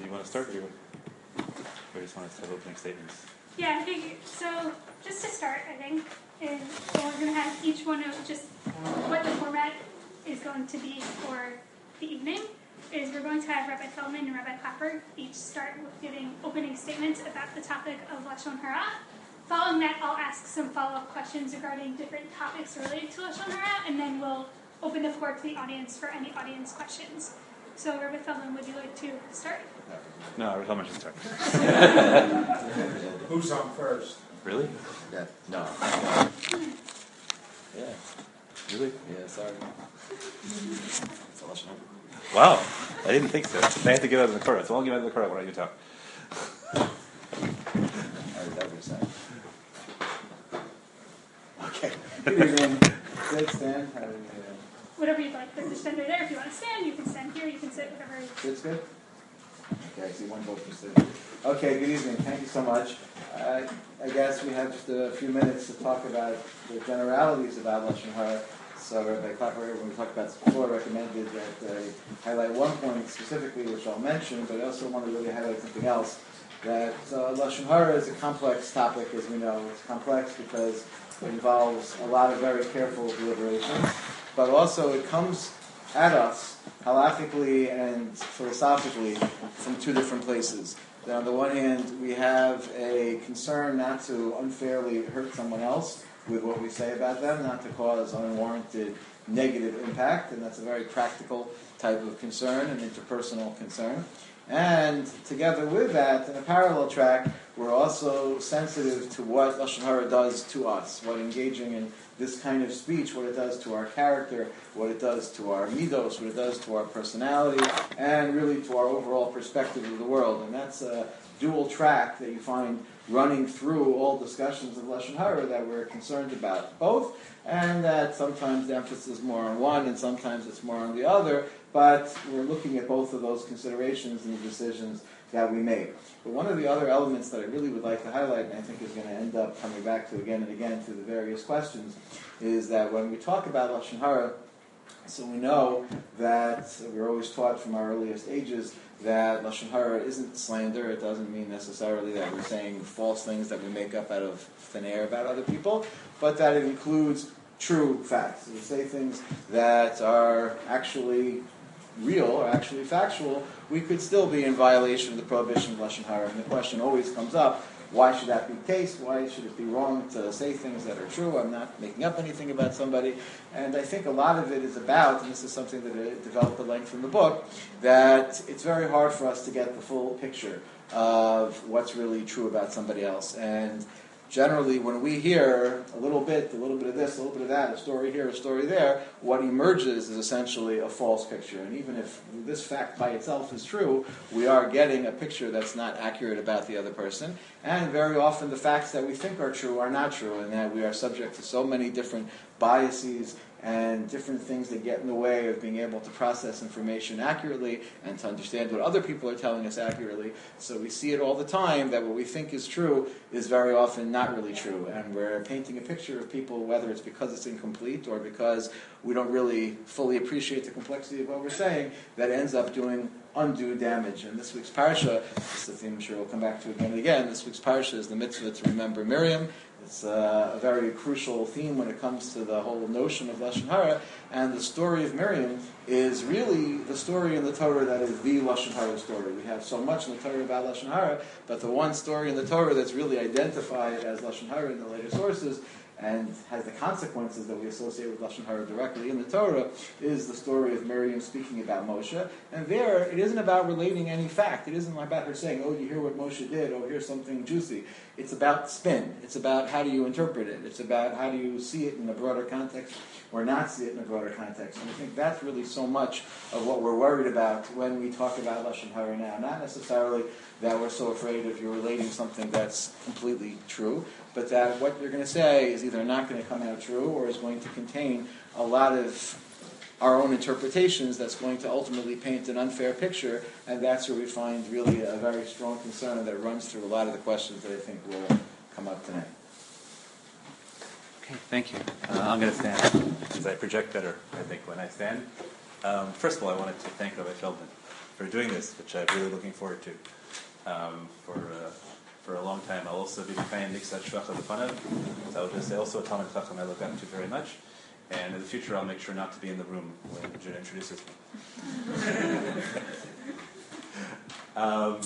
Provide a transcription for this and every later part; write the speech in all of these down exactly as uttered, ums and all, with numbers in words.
you want to start, or you or just want to have opening statements? Yeah, I think so. Just to start, I think, is so we're going to have each one of just what the format is going to be for the evening. Is we're going to have Rabbi Feldman and Rabbi Clapper each start with giving opening statements about the topic of Lashon Hara. Following that, I'll ask some follow-up questions regarding different topics related to Lashon Hara, and then we'll open the floor to the audience for any audience questions. So, Rabbi Feldman, would you like to start? No, Rabbi Feldman should start. Who's on first? Really? Yeah. No. Yeah. Really? Yeah, sorry. It's a Lashon Hara. Wow, I didn't think so. They have to get out of the Torah. So I'll get out of the Torah when I you talk. Okay. Good evening. Sit, stand. How do you, uh... Whatever you'd like. There's a stand right there. If you want to stand, you can stand here. You can sit, whatever. Sit's good? Okay, I see one vote for sit. Okay, good evening. Thank you so much. Uh, I guess we have just a few minutes to talk about the generalities about Lashon Hara. So Rabbi Clapper, when we talked about this before, recommended that I highlight one point specifically, which I'll mention, but I also want to really highlight something else. That uh, Lashon Hara is a complex topic, as we know. It's complex because it involves a lot of very careful deliberation, but also it comes at us halachically and philosophically from two different places. That on the one hand, we have a concern not to unfairly hurt someone else with what we say about them, not to cause unwarranted negative impact, and that's a very practical type of concern, an interpersonal concern. And together with that, in a parallel track, we're also sensitive to what Lashon Hara does to us, what engaging in this kind of speech, what it does to our character, what it does to our midos, what it does to our personality, and really to our overall perspective of the world. And that's a dual track that you find running through all discussions of Lashon Hara that we're concerned about both, and that sometimes the emphasis is more on one and sometimes it's more on the other, but we're looking at both of those considerations in the decisions that we make. But one of the other elements that I really would like to highlight, and I think is going to end up coming back to again and again through the various questions, is that when we talk about Lashon Hara, so we know that we're always taught from our earliest ages that Lashon Hara isn't slander. It doesn't mean necessarily that we're saying false things that we make up out of thin air about other people, but that it includes true facts. We say things that are actually real or actually factual, we could still be in violation of the prohibition of Lashon Hara. And the question always comes up, why should that be the case? Why should it be wrong to say things that are true? I'm not making up anything about somebody. And I think a lot of it is about, and this is something that I developed at length in the book, that it's very hard for us to get the full picture of what's really true about somebody else. And generally, when we hear a little bit, a little bit of this, a little bit of that, a story here, a story there, what emerges is essentially a false picture. And even if this fact by itself is true, we are getting a picture that's not accurate about the other person. And very often the facts that we think are true are not true, and that we are subject to so many different biases and different things that get in the way of being able to process information accurately and to understand what other people are telling us accurately. So we see it all the time that what we think is true is very often not really true. And we're painting a picture of people, whether it's because it's incomplete or because we don't really fully appreciate the complexity of what we're saying, that ends up doing undue damage. And this week's parsha, this is a theme I'm sure we'll come back to again and again, this week's parsha is the mitzvah to remember Miriam. It's uh, a very crucial theme when it comes to the whole notion of Lashon Hara, and the story of Miriam is really the story in the Torah that is the Lashon Hara story. We have so much in the Torah about Lashon Hara, but the one story in the Torah that's really identified as Lashon Hara in the later sources and has the consequences that we associate with Lashon Hara directly in the Torah is the story of Miriam speaking about Moshe. And there, it isn't about relating any fact. It isn't about her saying, oh, you hear what Moshe did, oh, here's something juicy. It's about spin. It's about how do you interpret it. It's about how do you see it in a broader context or not see it in a broader context. And I think that's really so much of what we're worried about when we talk about Lashon Hara now. Not necessarily that we're so afraid of you relating something that's completely true, but that what you're going to say is either not going to come out true or is going to contain a lot of our own interpretations that's going to ultimately paint an unfair picture, and that's where we find really a very strong concern that runs through a lot of the questions that I think will come up tonight. Okay, thank you. Uh, I'm going to stand because I project better, I think, when I stand. Um, first of all, I wanted to thank Rabbi Feldman for doing this, which I'm really looking forward to um, for uh, for a long time. I'll also be paying Niksat Shvacha B'Panav. So I'll just say also a Talmud Chacham I look up to very much. And in the future, I'll make sure not to be in the room when Judah introduces me. um,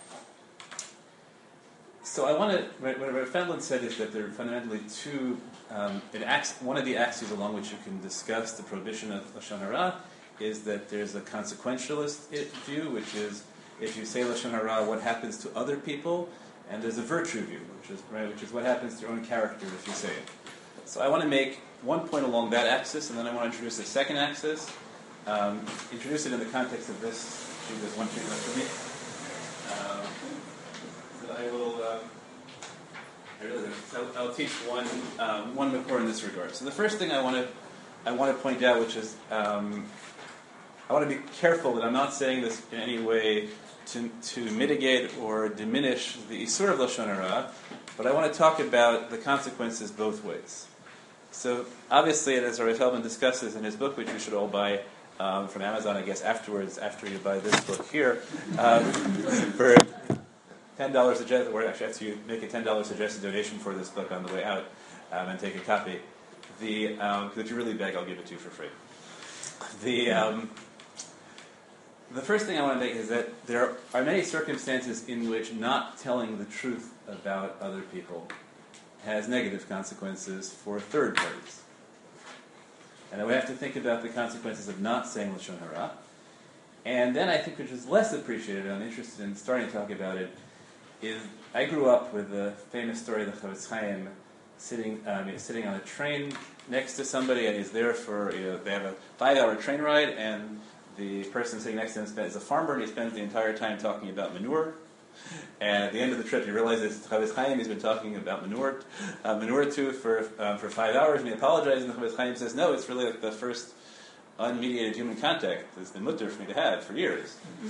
so I want to, what Rabbi Fendland said is that there are fundamentally two, um, an ax, one of the axes along which you can discuss the prohibition of Lashon Hara is that there's a consequentialist view, which is if you say Lashon Hara, what happens to other people, and there's a virtue view, which is right, which is what happens to your own character if you say it. So I want to make one point along that axis, and then I want to introduce the second axis. Um, introduce it in the context of this. There's one thing left for me. Um, so I will. Um, I really, so I'll teach one um, one Makor in this regard. So the first thing I want to I want to point out, which is um, I want to be careful that I'm not saying this in any way to to mitigate or diminish the Isur of Lashon Hara, but I want to talk about the consequences both ways. So obviously, as Rabbi Feldman discusses in his book, which you should all buy um, from Amazon, I guess afterwards, after you buy this book here, um, for ten dollars suggested, or actually after you make a ten dollars suggested donation for this book on the way out um, and take a copy, the um, if you really beg, I'll give it to you for free. The um, the first thing I want to make is that there are many circumstances in which not telling the truth about other people has negative consequences for third parties. And then we have to think about the consequences of not saying Lashon Hara. And then I think which is less appreciated, and I'm interested in starting to talk about it, is I grew up with the famous story of the Chavetz Chaim sitting um, sitting on a train next to somebody, and he's there for, you know, they have a five-hour train ride, and the person sitting next to him is a farmer, and he spends the entire time talking about manure. And at the end of the trip, he realizes Chavetz Chaim he's been talking about manure, uh, manure too for um, for five hours, and he apologizes. And the Chavetz Chaim says, "No, it's really like the first unmediated human contact that's been mutter for me to have for years."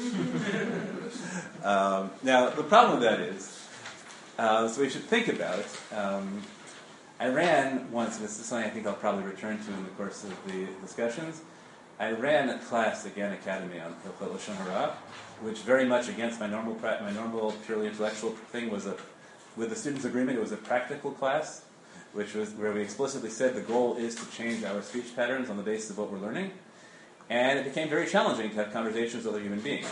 um, now, the problem with that is, uh, so we should think about. Um, I ran once, and this is something I think I'll probably return to in the course of the discussions. I ran a class at Gan Academy on Hilchot Lashon Hara, which very much against my normal my normal purely intellectual thing was a, with the students' agreement, it was a practical class, which was where we explicitly said the goal is to change our speech patterns on the basis of what we're learning, and it became very challenging to have conversations with other human beings.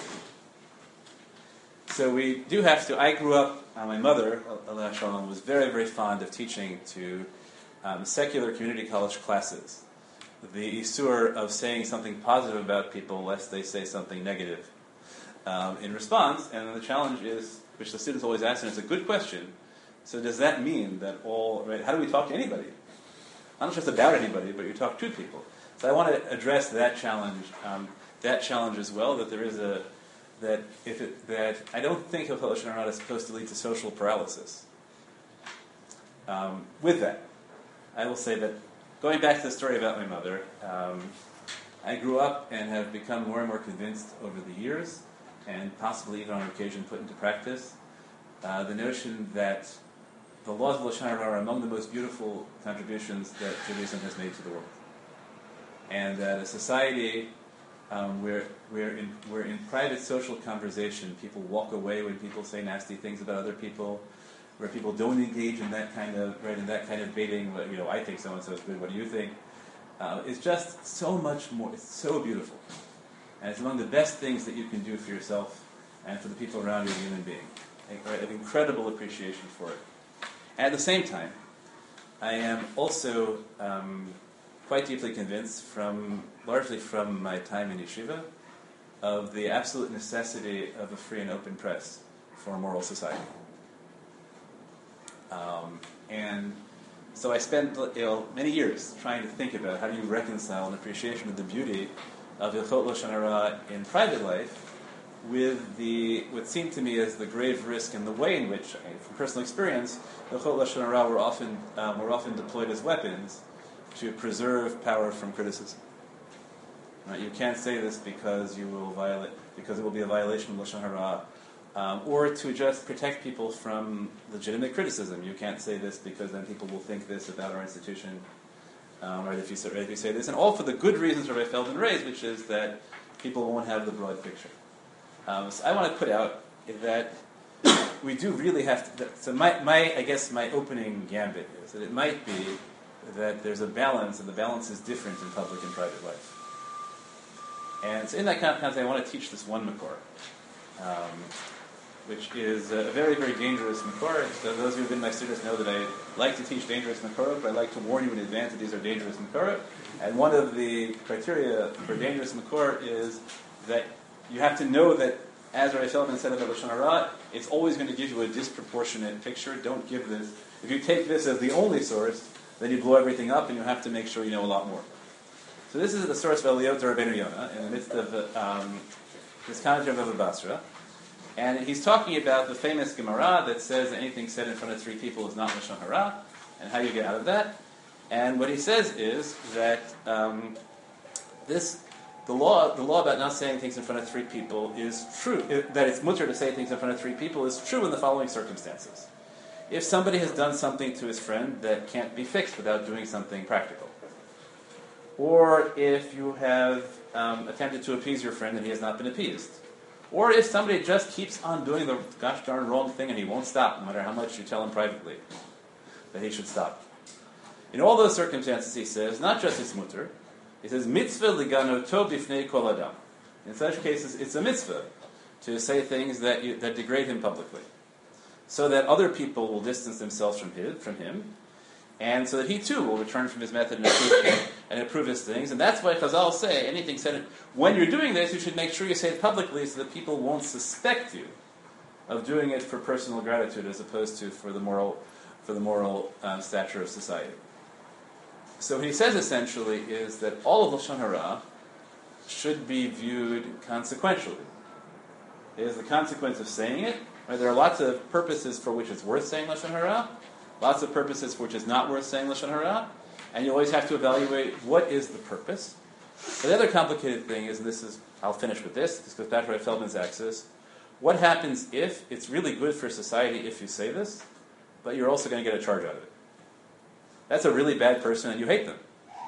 So we do have to. I grew up. Uh, my mother, Aleh Shalom, was very very fond of teaching to um, secular community college classes the isur of saying something positive about people lest they say something negative um, in response. And the challenge is, which the students always ask, and it's a good question, so does that mean that all, right, how do we talk to anybody? Not just about anybody, but you talk to people. So I want to address that challenge, um, that challenge as well, that there is a, that if it, that I don't think Hilchot Lashon Hara is supposed to lead to social paralysis. Um, with that, I will say that going back to the story about my mother, um, I grew up and have become more and more convinced over the years, and possibly even on occasion put into practice, uh, the notion that the laws of Lashon Hara are among the most beautiful contributions that Judaism has made to the world. And that a society um, where, where in, where in private social conversation people walk away when people say nasty things about other people, where people don't engage in that kind of right in that kind of baiting, you know, I think so and so is good, what do you think? Uh, it's just so much more. It's so beautiful, and it's among the best things that you can do for yourself and for the people around you as a human being. I have incredible appreciation for it. And at the same time, I am also um, quite deeply convinced, from largely from my time in yeshiva, of the absolute necessity of a free and open press for a moral society. Um, and so I spent you know, many years trying to think about how do you reconcile an appreciation of the beauty of Hilchot Lashon Hara in private life with the what seemed to me as the grave risk and the way in which, from personal experience, Hilchot Lashon Hara were often um, were often deployed as weapons to preserve power from criticism. Right? You can't say this because you will violate because it will be a violation of Lashon Hara. Um, or to just protect people from legitimate criticism. You can't say this because then people will think this about our institution, um, right, if you say, right, if you say this. And all for the good reasons Rabbi Feldman raised, which is that people won't have the broad picture. Um, so I want to put out that we do really have to. So my, my, I guess my opening gambit is that it might be that there's a balance, and the balance is different in public and private life. And so in that context, I want to teach this one makor, um, which is a very, very dangerous makor. So those of you who have been my students know that I like to teach dangerous makorot, but I like to warn you in advance that these are dangerous makorot. And one of the criteria for dangerous makor is that you have to know that, as Rabbi Feldman said about Lashon Hara, it's always going to give you a disproportionate picture. Don't give this. If you take this as the only source, then you blow everything up, and you have to make sure you know a lot more. So this is the source of Eliyot Rabbeinu Yonah in the midst of um, this commentary of Bava Basra. And he's talking about the famous Gemara that says that anything said in front of three people is not Lashon Hara, and how you get out of that. And what he says is that um, this, the law, the law about not saying things in front of three people is true. That it's mutter to say things in front of three people is true in the following circumstances: if somebody has done something to his friend that can't be fixed without doing something practical, or if you have um, attempted to appease your friend and he has not been appeased, or if somebody just keeps on doing the gosh darn wrong thing and he won't stop, no matter how much you tell him privately that he should stop. In all those circumstances, he says, not just it's mutter, he says, mitzvah liganoto bifnei kol adam. In such cases, it's a mitzvah to say things that you, that degrade him publicly, so that other people will distance themselves from him, from him, and so that he too will return from his method and improve, and improve his things. And that's why Chazal say anything said. When you're doing this, you should make sure you say it publicly, so that people won't suspect you of doing it for personal gratitude, as opposed to for the moral, for the moral um, stature of society. So what he says essentially is that all of Lashon Hara should be viewed consequentially. It is the consequence of saying it. Right? There are lots of purposes for which it's worth saying Lashon Hara, lots of purposes for which it's not worth saying Lashon Hara, and you always have to evaluate what is the purpose. But the other complicated thing is, and this is, I'll finish with this, this goes back to Rabbi Feldman's axis, what happens if it's really good for society if you say this, but you're also going to get a charge out of it? That's a really bad person, and you hate them.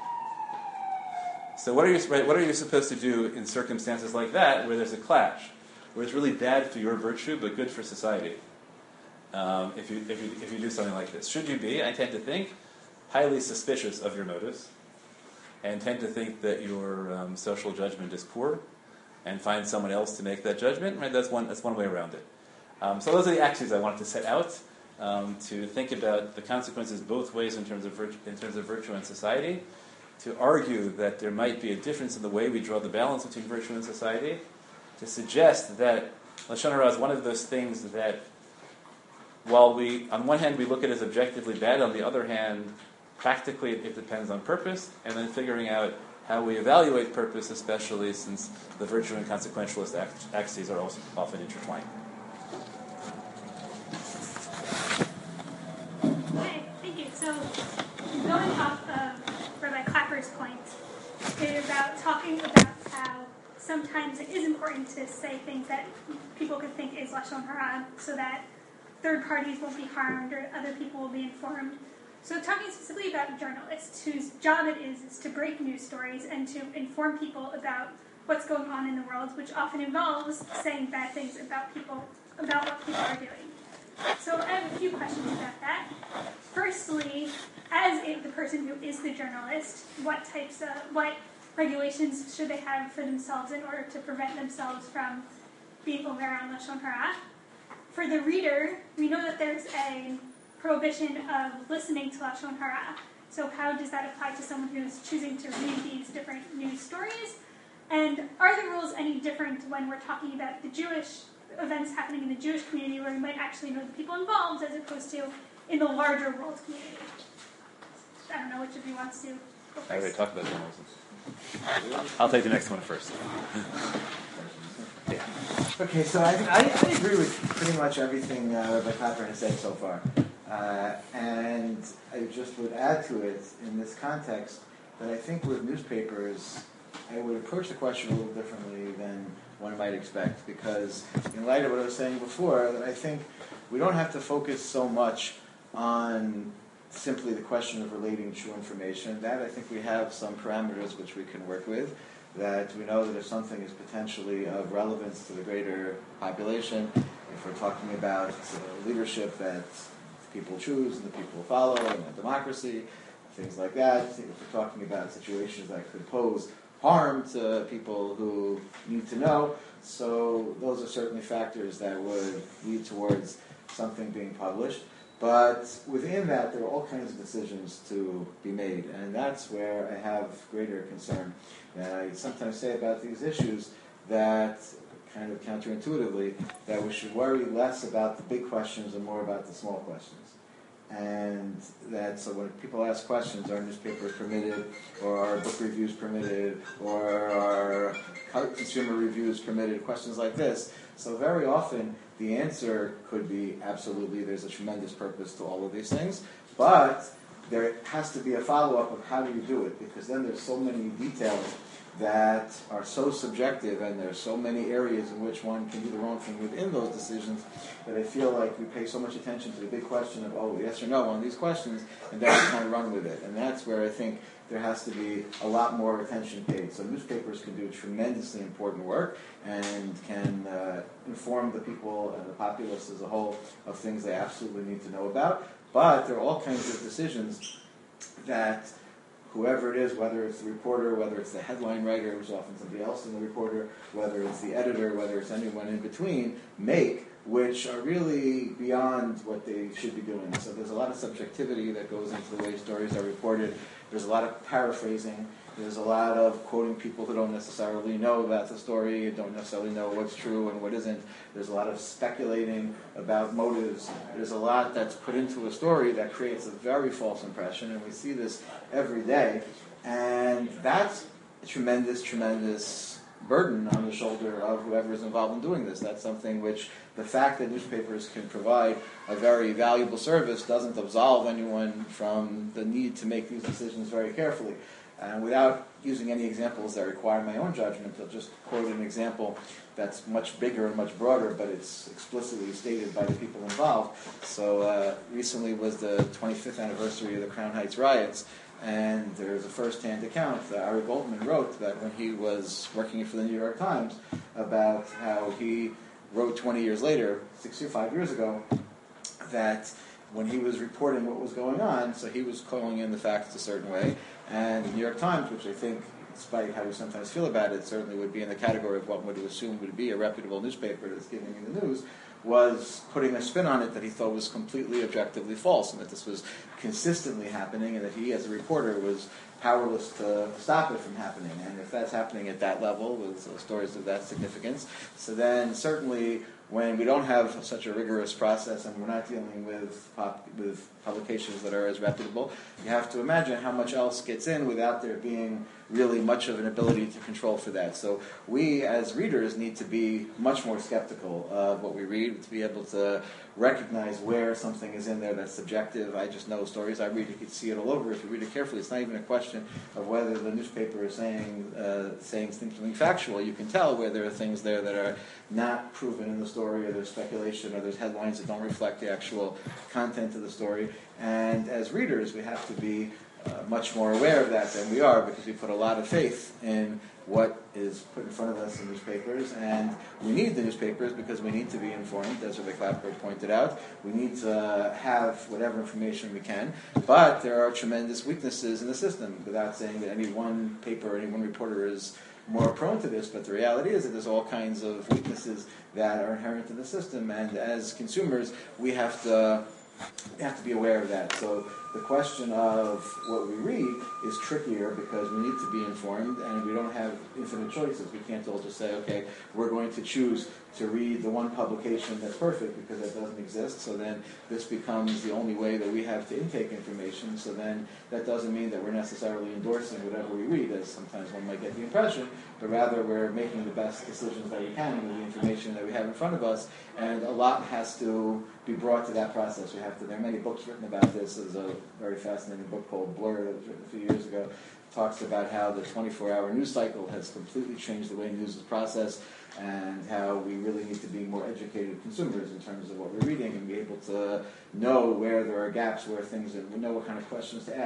So what are you what are you supposed to do in circumstances like that, where there's a clash, where it's really bad for your virtue but good for society? Um, if you if you if you do something like this, should you be? I tend to think highly suspicious of your motives, and tend to think that your um, social judgment is poor, and find someone else to make that judgment. Right? That's one that's one way around it. Um, so those are the axes I wanted to set out. Um, to think about the consequences both ways in terms of virtue, in terms of virtue and society, to argue that there might be a difference in the way we draw the balance between virtue and society, to suggest that Lashon Hara is one of those things that, while we, on one hand, we look at it as objectively bad, on the other hand, practically it depends on purpose, and then figuring out how we evaluate purpose, especially since the virtue and consequentialist axes are also often intertwined. So, going off of Rabbi Clapper's point, is about talking about how sometimes it is important to say things that people could think is Lashon Hara, so that third parties won't be harmed or other people will be informed. So talking specifically about journalists whose job it is is to break news stories and to inform people about what's going on in the world, which often involves saying bad things about people, about what people are doing. So I have a few questions about that. Firstly, as a, the person who is the journalist, what types of, what regulations should they have for themselves in order to prevent themselves from being over on Lashon Hara? For the reader, we know that there's a prohibition of listening to Lashon Hara. So how does that apply to someone who's choosing to read these different news stories? And are the rules any different when we're talking about the Jewish events happening in the Jewish community, where we might actually know the people involved, as opposed to in the larger world community? I don't know which of you wants to go first. I already talked about journalism. I'll take the next one first. Yeah. Okay, so I, I, I agree with pretty much everything uh, Rabbi Clapper has said so far. Uh, and I just would add to it in this context that I think with newspapers, I would approach the question a little differently than one might expect, because in light of what I was saying before, that I think we don't have to focus so much on simply the question of relating true information. That I think we have some parameters which we can work with. that we know that if something is potentially of relevance to the greater population, if we're talking about uh, leadership that people choose and the people follow and a democracy, things like that, if we're talking about situations that could pose harm to people who need to know, so those are certainly factors that would lead towards something being published. But within that, there are all kinds of decisions to be made, and that's where I have greater concern. And I sometimes say about these issues that, kind of counterintuitively, that we should worry less about the big questions and more about the small questions. And that, so when people ask questions, are newspapers permitted, or are book reviews permitted, or are consumer reviews permitted, questions like this, so very often the answer could be absolutely, there's a tremendous purpose to all of these things, but there has to be a follow-up of how do you do it, because then there's so many details that are so subjective, and there's so many areas in which one can do the wrong thing within those decisions, that I feel like we pay so much attention to the big question of, oh, yes or no on these questions, and then we kind of run with it. And that's where I think there has to be a lot more attention paid. So newspapers can do tremendously important work and can uh, inform the people and the populace as a whole of things they absolutely need to know about. But there are all kinds of decisions that whoever it is, whether it's the reporter, whether it's the headline writer, which is often somebody else in the reporter, whether it's the editor, whether it's anyone in between, make, which are really beyond what they should be doing. So there's a lot of subjectivity that goes into the way stories are reported. There's a lot of paraphrasing. There's a lot of quoting people who don't necessarily know about the story, don't necessarily know what's true and what isn't. There's a lot of speculating about motives. There's a lot that's put into a story that creates a very false impression, and we see this every day. And that's a tremendous, tremendous burden on the shoulder of whoever is involved in doing this. That's something which the fact that newspapers can provide a very valuable service doesn't absolve anyone from the need to make these decisions very carefully. And without using any examples that require my own judgment, I'll just quote an example that's much bigger and much broader, but it's explicitly stated by the people involved. So uh, recently was the twenty-fifth anniversary of the Crown Heights riots, and there's a first-hand account that Ari Goldman wrote that when he was working for the New York Times about how he wrote twenty years later, six or five years ago, that when he was reporting what was going on, so he was calling in the facts a certain way, and the New York Times, which I think, despite how we sometimes feel about it, certainly would be in the category of what one would assume would be a reputable newspaper that's giving you the news, was putting a spin on it that he thought was completely objectively false, and that this was consistently happening, and that he, as a reporter, was powerless to stop it from happening. And if that's happening at that level, with uh, stories of that significance, so then certainly when we don't have such a rigorous process and we're not dealing with pop, with publications that are as reputable, you have to imagine how much else gets in without there being really much of an ability to control for that. So we, as readers, need to be much more skeptical of what we read, to be able to recognize where something is in there that's subjective. I just know stories I read, you can see it all over. If you read it carefully, it's not even a question of whether the newspaper is saying uh, saying something factual. You can tell where there are things there that are not proven in the story, or there's speculation, or there's headlines that don't reflect the actual content of the story. And as readers, we have to be uh, much more aware of that than we are, because we put a lot of faith in what is put in front of us in newspapers, and we need the newspapers because we need to be informed, as Rebbe Clapper pointed out. We need to have whatever information we can, but there are tremendous weaknesses in the system, without saying that any one paper, any one reporter is more prone to this, but the reality is that there's all kinds of weaknesses that are inherent in the system, and as consumers, we have to we have to be aware of that. So the question of what we read is trickier because we need to be informed, and we don't have infinite choices. We can't all just say, okay, we're going to choose to read the one publication that's perfect, because that doesn't exist. So then this becomes the only way that we have to intake information. So then that doesn't mean that we're necessarily endorsing whatever we read, as sometimes one might get the impression, but rather we're making the best decisions that we can with the information that we have in front of us. And a lot has to be brought to that process. We have to. There are many books written about this. There's a very fascinating book called Blur that was written a few years ago. It talks about how the twenty-four hour news cycle has completely changed the way news is processed, and how we really need to be more educated consumers in terms of what we're reading, and be able to know where there are gaps, where things, and we know what kind of questions to ask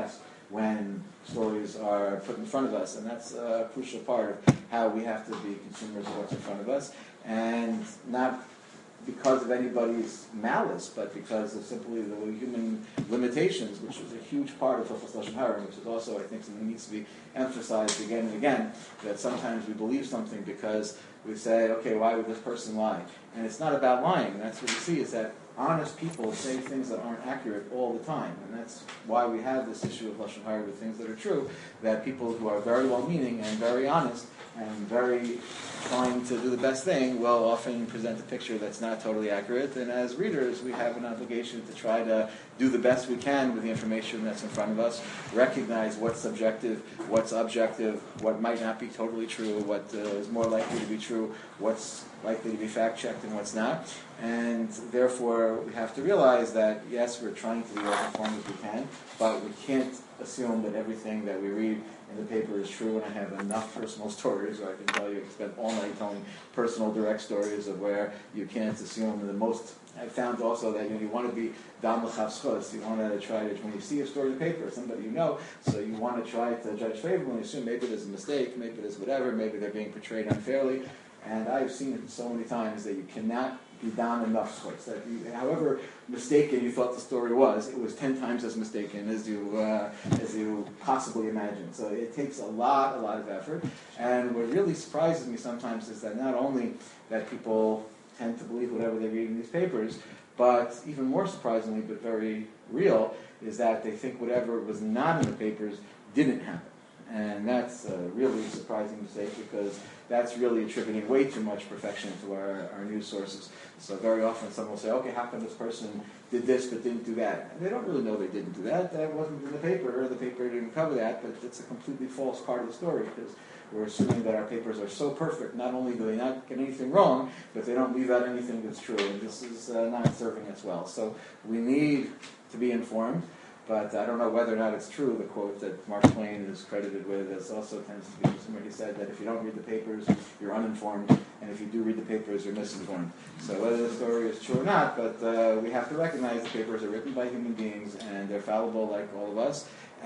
when stories are put in front of us, and that's a crucial part of how we have to be consumers of what's in front of us, and not because of anybody's malice, but because of simply the human limitations, which is a huge part of Hilchos Lashon Hara, which is also, I think, something that needs to be emphasized again and again, that sometimes we believe something because we say, okay, why would this person lie? And it's not about lying. That's what we see, is that honest people say things that aren't accurate all the time. And that's why we have this issue of Lashon Hara with things that are true, that people who are very well-meaning and very honest and very trying to do the best thing will often present a picture that's not totally accurate. And as readers, we have an obligation to try to do the best we can with the information that's in front of us, recognize what's subjective, what's objective, what might not be totally true, what uh, is more likely to be true, what's likely to be fact-checked and what's not. And therefore, we have to realize that, yes, we're trying to be as informed as we can, but we can't assume that everything that we read in the paper is true. And I have enough personal stories where I can tell you, I spent all night telling personal direct stories of where you can't assume the most. I've found also that, you know, you want to be dam l'chavschos. You want to try to, when you see a story in the paper, somebody you know, so you want to try to judge favorably and assume maybe there's a mistake, maybe there's whatever, maybe they're being portrayed unfairly. And I've seen it so many times that you cannot be down enough schutz. That you, however mistaken you thought the story was, it was ten times as mistaken as you uh, as you possibly imagined. So it takes a lot, a lot of effort. And what really surprises me sometimes is that not only that people tend to believe whatever they read in these papers, but even more surprisingly, but very real, is that they think whatever was not in the papers didn't happen. And that's a really surprising mistake, because that's really attributing way too much perfection to our, our news sources. So very often someone will say, okay, how come this person did this but didn't do that? And they don't really know they didn't do that. That wasn't in the paper, or the paper didn't cover that, but it's a completely false part of the story, because we're assuming that our papers are so perfect. Not only do they not get anything wrong, but they don't leave out anything that's true. And this is uh, not serving us well. So we need to be informed. But I don't know whether or not it's true, the quote that Mark Twain is credited with. It also tends to be somebody who said that if you don't read the papers, you're uninformed, and if you do read the papers, you're misinformed. So whether the story is true or not, but uh, we have to recognize the papers are written by human beings, and they're fallible like all of us,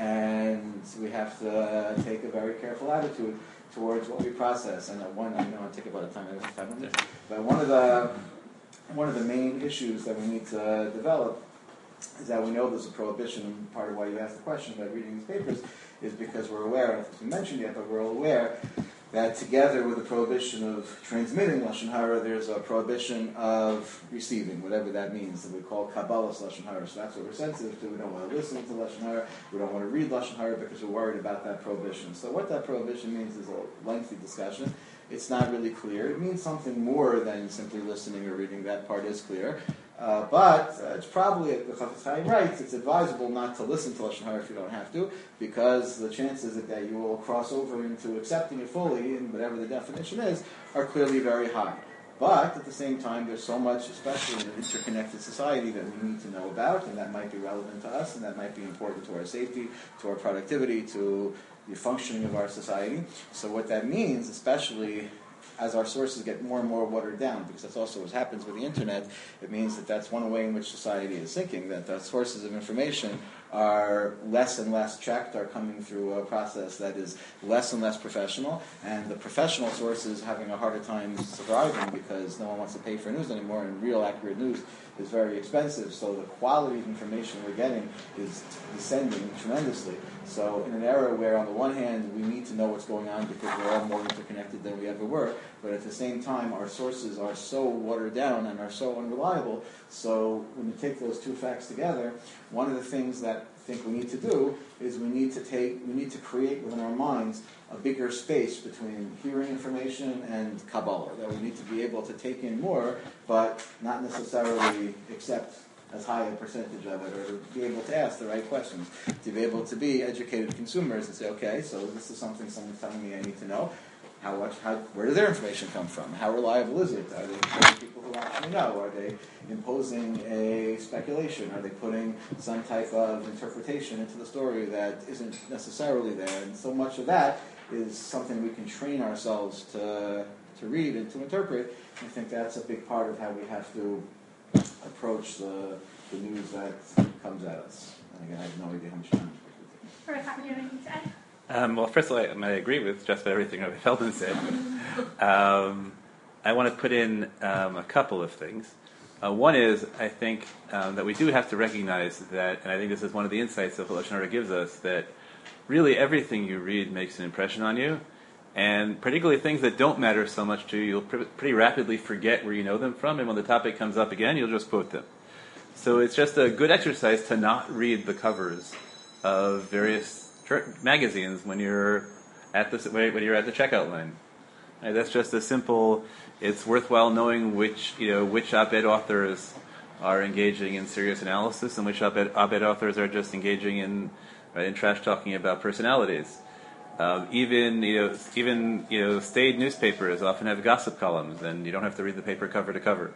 and we have to uh, take a very careful attitude towards what we process. And uh, one, I know I'll take about a time, I have five minutes, but one of the one of the main issues that we need to develop is that we know there's a prohibition, and part of why you asked the question about reading these papers is because we're aware, I don't think we mentioned yet, but we're all aware that together with the prohibition of transmitting Lashon Hara, there's a prohibition of receiving, whatever that means, that we call Kabbalah's Lashon Hara. So that's what we're sensitive to. We don't want to listen to Lashon Hara. We don't want to read Lashon Hara because we're worried about that prohibition. So what that prohibition means is a lengthy discussion. It's not really clear. It means something more than simply listening or reading. That part is clear. Uh, but uh, it's probably, the Chafetz Chaim writes, it's advisable not to listen to Lashon Hara if you don't have to, because the chances that you will cross over into accepting it fully, and whatever the definition is, are clearly very high. But at the same time, there's so much, especially in an interconnected society, that we need to know about, and that might be relevant to us, and that might be important to our safety, to our productivity, to the functioning of our society. So what that means, especially as our sources get more and more watered down, because that's also what happens with the internet, it means that that's one way in which society is thinking, that the sources of information are less and less checked, are coming through a process that is less and less professional, and the professional sources having a harder time surviving because no one wants to pay for news anymore, and real accurate news is very expensive, so the quality of information we're getting is descending tremendously. So in an era where on the one hand we need to know what's going on because we're all more interconnected than we ever were, but at the same time our sources are so watered down and are so unreliable, so when you take those two facts together, one of the things that I think we need to do is we need to take, we need to create within our minds a bigger space between hearing information and Kabbalah, that we need to be able to take in more, but not necessarily accept as high a percentage of it, or to be able to ask the right questions, to be able to be educated consumers and say, okay, so this is something someone's telling me I need to know. How much? How? Where does their information come from? How reliable is it? Are they telling people who actually know? Are they imposing a speculation? Are they putting some type of interpretation into the story that isn't necessarily there? And so much of that is something we can train ourselves to to read and to interpret. I think that's a big part of how we have to approach the, the news that comes at us. And again, I have no idea how much time. Or if you have anything to add? Um, well, first of all, I, I agree with just about everything Rabbi Feldman said. Um, I want to put in um, a couple of things. Uh, one is, I think, um, that we do have to recognize that, and I think this is one of the insights that Lashon Hara gives us, that really everything you read makes an impression on you, and particularly things that don't matter so much to you, you'll pr- pretty rapidly forget where you know them from, and when the topic comes up again, you'll just quote them. So it's just a good exercise to not read the covers of various magazines when you're at the when you're at the checkout line. Right, that's just a simple. It's worthwhile knowing which you know which op-ed authors are engaging in serious analysis and which op-ed, op-ed authors are just engaging in right, in trash talking about personalities. Um, even you know even you know staid newspapers often have gossip columns, and you don't have to read the paper cover to cover.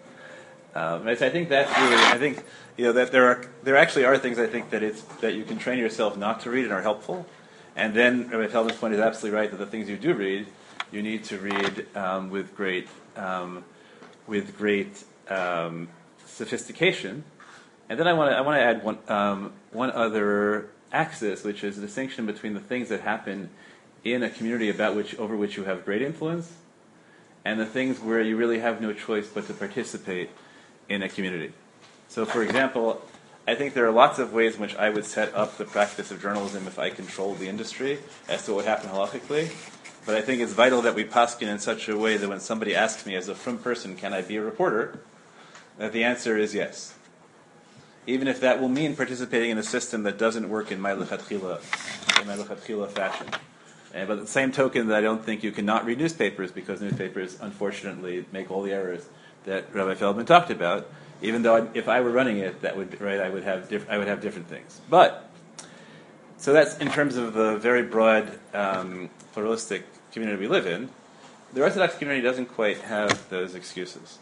Um, right, so I think that's really. I think you know that there are there actually are things I think that it's that you can train yourself not to read and are helpful. And then Rabbi Feldman's point is absolutely right that the things you do read, you need to read um, with great um, with great um, sophistication. And then I want to I want to add one um, one other axis, which is the distinction between the things that happen in a community about which over which you have great influence, and the things where you really have no choice but to participate in a community. So, for example, I think there are lots of ways in which I would set up the practice of journalism if I controlled the industry as to what would happen halachically. But I think it's vital that we paskin in such a way that when somebody asks me as a frum person, can I be a reporter, that the answer is yes. Even if that will mean participating in a system that doesn't work in my lechatchila, in my lechatchila fashion. And but at the same token, that I don't think you cannot read newspapers because newspapers, unfortunately, make all the errors that Rabbi Feldman talked about. Even though I, if I were running it, that would right, I would have diff- I would have different things. But so that's in terms of the very broad um, pluralistic community we live in. The Orthodox community doesn't quite have those excuses.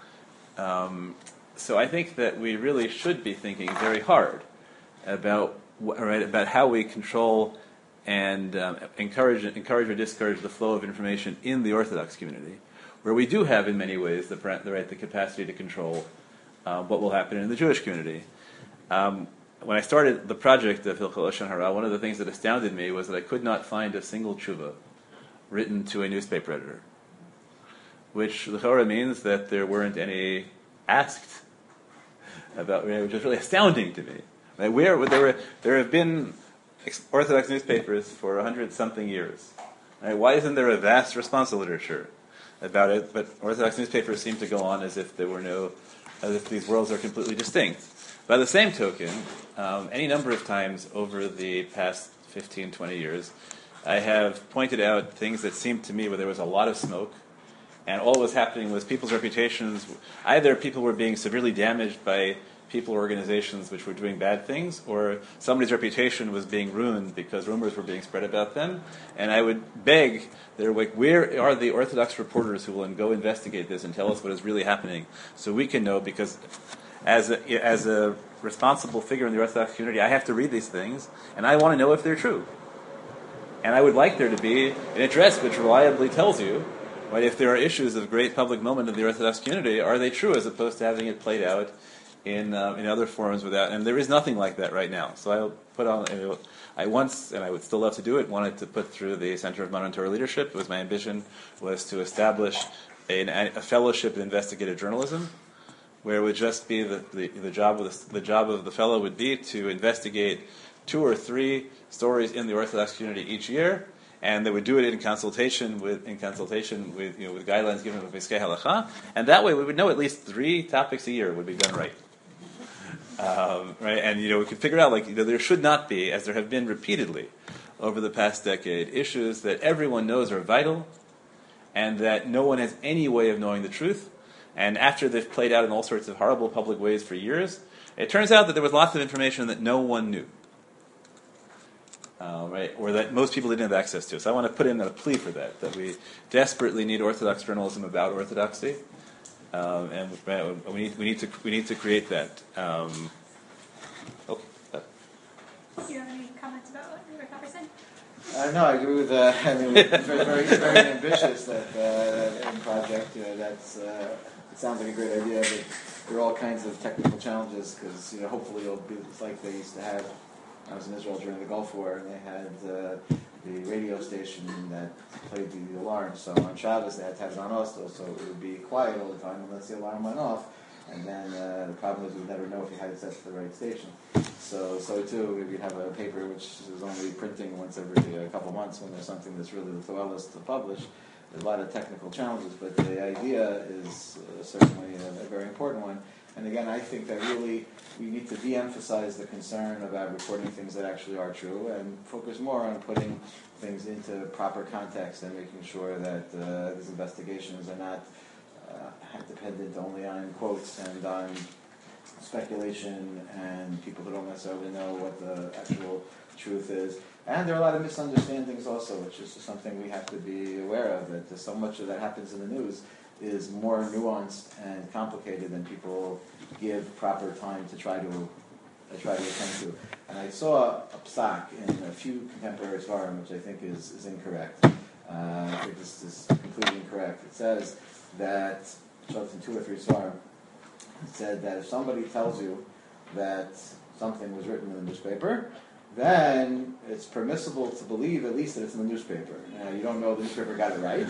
Um, so I think that we really should be thinking very hard about wh- right about how we control and um, encourage encourage or discourage the flow of information in the Orthodox community, where we do have, in many ways, the, the right, the capacity to control uh, what will happen in the Jewish community. Um, when I started the project of Hilchot Lashon Hara, one of the things that astounded me was that I could not find a single tshuva written to a newspaper editor, which l'chora means that there weren't any asked about, which was really astounding to me. Like where there were, there have been Orthodox newspapers for a hundred something years. Right? Why isn't there a vast response literature about it? But Orthodox newspapers seem to go on as if there were no, as if these worlds are completely distinct. By the same token, um, any number of times over the past fifteen, twenty years, I have pointed out things that seemed to me where there was a lot of smoke, and all that was happening was people's reputations. Either people were being severely damaged by people or organizations which were doing bad things, or somebody's reputation was being ruined because rumors were being spread about them. And I would beg, they're like, where are the Orthodox reporters who will go investigate this and tell us what is really happening, so we can know? Because as a, as a responsible figure in the Orthodox community, I have to read these things, and I want to know if they're true. And I would like there to be an address which reliably tells you, right, if there are issues of great public moment in the Orthodox community, are they true, as opposed to having it played out in uh, in other forums without. And there is nothing like that right now. So I'll put on. I once, and I would still love to do it, wanted to put through the Center of Modern Torah Leadership. It was my ambition was to establish an, a fellowship in investigative journalism, where it would just be the the, the job of the, the job of the fellow would be to investigate two or three stories in the Orthodox community each year, and they would do it in consultation with in consultation with you know with guidelines given by Peskei Halacha, and that way we would know at least three topics a year would be done right. Um, right, and you know we could figure out like you know, there should not be, as there have been repeatedly over the past decade, issues that everyone knows are vital, and that no one has any way of knowing the truth. And after they've played out in all sorts of horrible public ways for years, it turns out that there was lots of information that no one knew, uh, right, or that most people didn't have access to. So I want to put in a plea for that, that we desperately need Orthodox journalism about orthodoxy. Um, and right, we need we need to we need to create that. Um, okay. Do you have any comments about what Rick Hopper said? Uh, no, I agree with. Uh, I mean, it's very, very, very ambitious that uh, that project. You know, that's uh, it sounds like a great idea, but there are all kinds of technical challenges because you know hopefully it'll be like they used to have I was in Israel during the Gulf War, and they had uh, the radio station that played the, the alarm. So on Shabbos, they had to have it on also, so it would be quiet all the time unless the alarm went off. And then uh, the problem is we would never know if you had it set to the right station. So, so too, we'd have a paper which is only printing once every a couple months when there's something that's really the Thoelis to publish. There's a lot of technical challenges, but the idea is uh, certainly a, a very important one. And again, I think that really we need to de-emphasize the concern about reporting things that actually are true and focus more on putting things into proper context and making sure that uh, these investigations are not uh, dependent only on quotes and on speculation and people who don't necessarily know what the actual truth is. And there are a lot of misunderstandings also, which is something we have to be aware of, that so much of that happens in the news is more nuanced and complicated than people give proper time to try to uh, try to attend to. And I saw a psak in a few contemporary svarim, which I think is, is incorrect. Uh, I think this is completely incorrect. It says that, it shows in two or three svarim, it said that if somebody tells you that something was written in the newspaper, then it's permissible to believe at least that it's in the newspaper. Now, you don't know the newspaper got it right,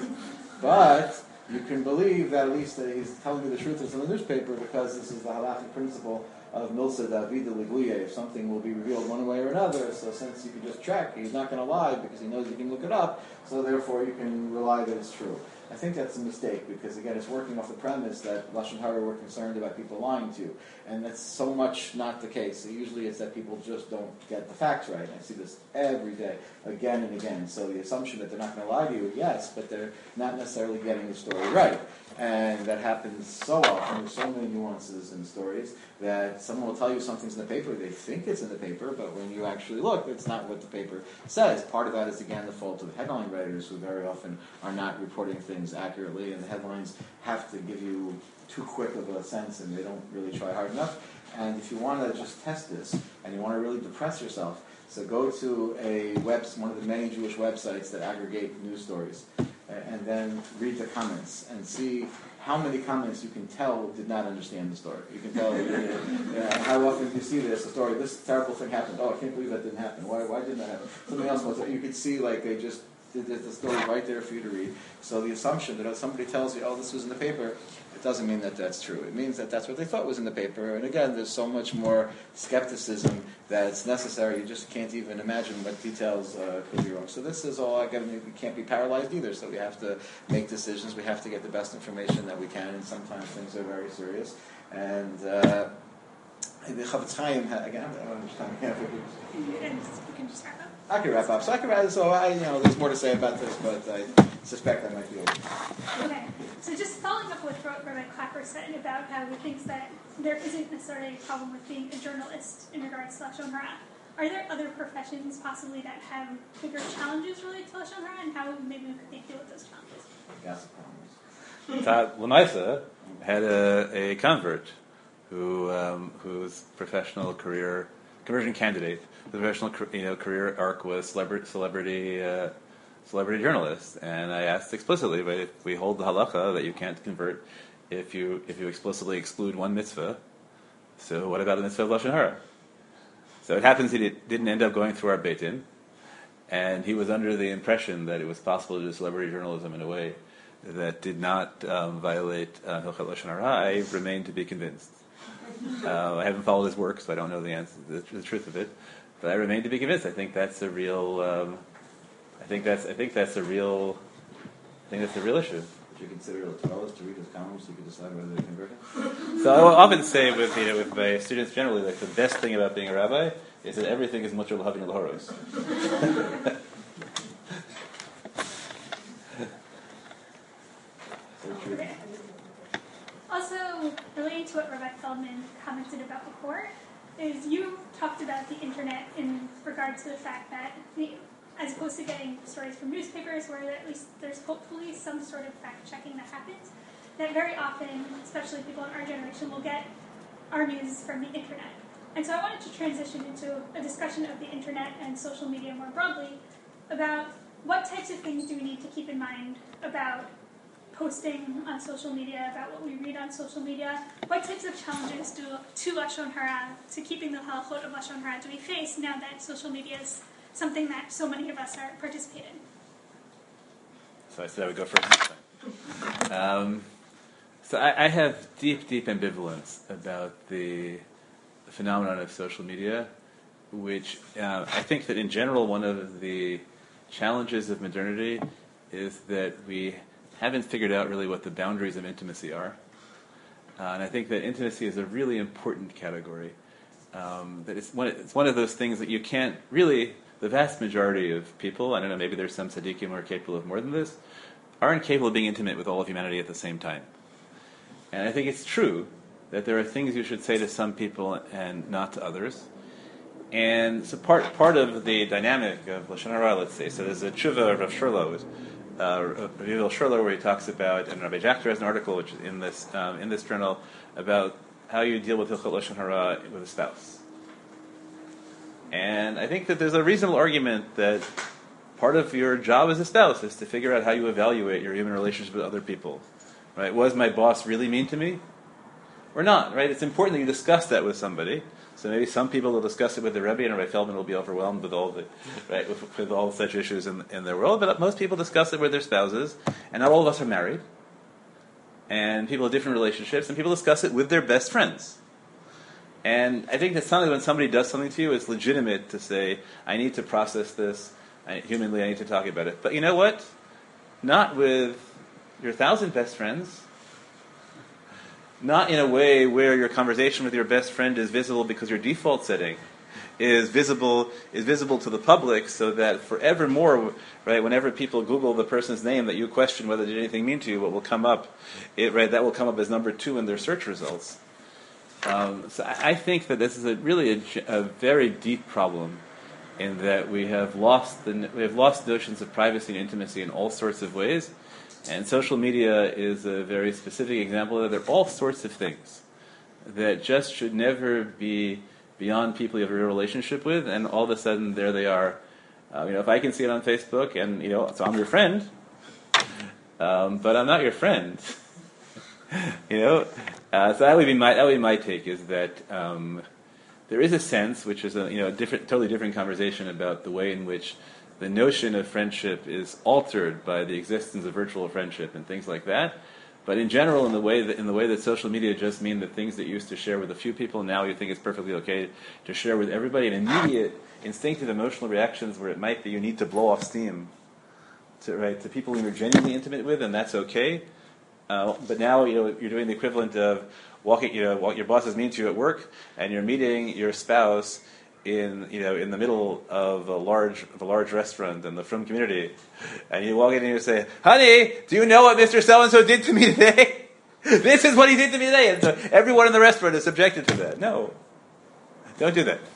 but you can believe that at least that he's telling you the truth is in the newspaper because this is the halachic principle of Milsa Davida Liguye. If something will be revealed one way or another, so since you can just check, he's not going to lie because he knows you can look it up, so therefore you can rely that it's true. I think that's a mistake because, again, it's working off the premise that Lashon Hara were concerned about people lying to you. And that's so much not the case. So usually it's that people just don't get the facts right. I see this every day, again and again. So the assumption that they're not going to lie to you, yes, but they're not necessarily getting the story right. And that happens so often. There's so many nuances in stories that someone will tell you something's in the paper. They think it's in the paper, but when you actually look, it's not what the paper says. Part of that is, again, the fault of headline writers who very often are not reporting things accurately, and the headlines have to give you too quick of a sense, and they don't really try hard enough. And if you want to just test this, and you want to really depress yourself, so go to a web, one of the many Jewish websites that aggregate news stories, and then read the comments and see how many comments you can tell did not understand the story. You can tell uh, how often you see this, a story, this terrible thing happened. Oh, I can't believe that didn't happen. Why, why didn't that happen? Something else was, you could see like they just did the story right there for you to read. So the assumption that if somebody tells you, oh, this was in the paper, it doesn't mean that that's true. It means that that's what they thought was in the paper. And again, there's so much more skepticism that's necessary. You just can't even imagine what details uh, could be wrong. So this is all, again, we can't be paralyzed either. So we have to make decisions. We have to get the best information that we can. And sometimes things are very serious. And uh, the Chavetz Chaim, again, I don't understand. You can just, you can just wrap up. I can wrap up. So I can wrap. So I, you know, there's more to say about this, but I suspect I might be over. Okay. So just following up with what Rabbi Clapper said about how he thinks that there isn't necessarily a problem with being a journalist in regards to Lashon Hara. Are there other professions possibly that have bigger challenges related to Lashon Hara, and how maybe could they deal with those challenges? Gossip problems. Tad Lamaisa had a, a convert who um, whose professional career conversion candidate, the professional you know career arc was celebrity celebrity uh, celebrity journalist, and I asked explicitly, but if we hold the halacha that you can't convert if you if you explicitly exclude one mitzvah, so what about the mitzvah of Lashon Hara? So it happens he did, didn't end up going through our Beit Din, and he was under the impression that it was possible to do celebrity journalism in a way that did not um, violate uh, Hilchot Lashon Hara. I remain to be convinced. Uh, I haven't followed his work, so I don't know the answer, the, the truth of it. But I remain to be convinced. I think that's a real. Um, I think that's. I think that's a real. I think that's a real issue. Would you consider it a to read his comments so you could decide whether to convert him? So I will often say with you know, with my students generally, like the best thing about being a rabbi is that everything is mutter l'havin l'horos. Also, related to what Rabbi Feldman commented about before, is you talked about the internet in regard to the fact that, the, as opposed to getting stories from newspapers, where at least there's hopefully some sort of fact-checking that happens, that very often, especially people in our generation, will get our news from the internet. And so I wanted to transition into a discussion of the internet and social media more broadly about what types of things do we need to keep in mind about posting on social media about what we read on social media, what types of challenges do, to Lashon Hara, to keeping the halachot of Lashon Hara, do we face now that social media is something that so many of us are participating in? So I said I would go first. Um, so I, I have deep, deep ambivalence about the, the phenomenon of social media, which uh, I think that in general one of the challenges of modernity is that we haven't figured out really what the boundaries of intimacy are. Uh, and I think that intimacy is a really important category. Um, that it's one, it's one of those things that you can't really, the vast majority of people, I don't know, maybe there's some tzaddikim who are capable of more than this, aren't capable of being intimate with all of humanity at the same time. And I think it's true that there are things you should say to some people and not to others. And so part part of the dynamic of Lashon Hara, let's say, so there's a tshuva of Rav Shurlo, uh, Rav Shurlo, where he talks about, and Rabbi Jachter has an article which is in this um, in this journal about how you deal with Hilchot Lashon Hara with a spouse. And I think that there's a reasonable argument that part of your job as a spouse is to figure out how you evaluate your human relationship with other people. Right? Was my boss really mean to me? Or not, right? It's important that you discuss that with somebody. So maybe some people will discuss it with the Rebbe, and Rabbi Feldman will be overwhelmed with all the, right, with, with all such issues in, in their world. But most people discuss it with their spouses, and not all of us are married. And people have different relationships, and people discuss it with their best friends. And I think that sometimes when somebody does something to you, it's legitimate to say, I need to process this, I, humanly I need to talk about it. But you know what? Not with your thousand best friends. Not in a way where your conversation with your best friend is visible because your default setting is visible is visible to the public, so that forevermore, right, whenever people Google the person's name that you question whether they did anything mean to you, what will come up, it, right, that will come up as number two in their search results. Um, so I, I think that this is a really a, a very deep problem, in that we have lost the we have lost notions of privacy and intimacy in all sorts of ways. And social media is a very specific example of that. There are all sorts of things that just should never be beyond people you have a real relationship with, and all of a sudden there they are. Uh, you know, if I can see it on Facebook, and you know, so I'm your friend, um, but I'm not your friend. you know, uh, so that would be my that would be my take, is that um, there is a sense, which is a you know a different, totally different conversation about the way in which the notion of friendship is altered by the existence of virtual friendship and things like that. But in general, in the way that in the way that social media just mean that things that you used to share with a few people, now you think it's perfectly okay to share with everybody, and immediate instinctive emotional reactions where it might be you need to blow off steam to right to people you're genuinely intimate with, and that's okay. Uh, but now you know you're doing the equivalent of walking. You know what your boss is mean to you at work, and you're meeting your spouse in you know in the middle of a large of a large restaurant in the frum community, and you walk in and you say, "Honey, do you know what Mister So and So did to me today? This is what he did to me today." And so everyone in the restaurant is subjected to that. No, don't do that.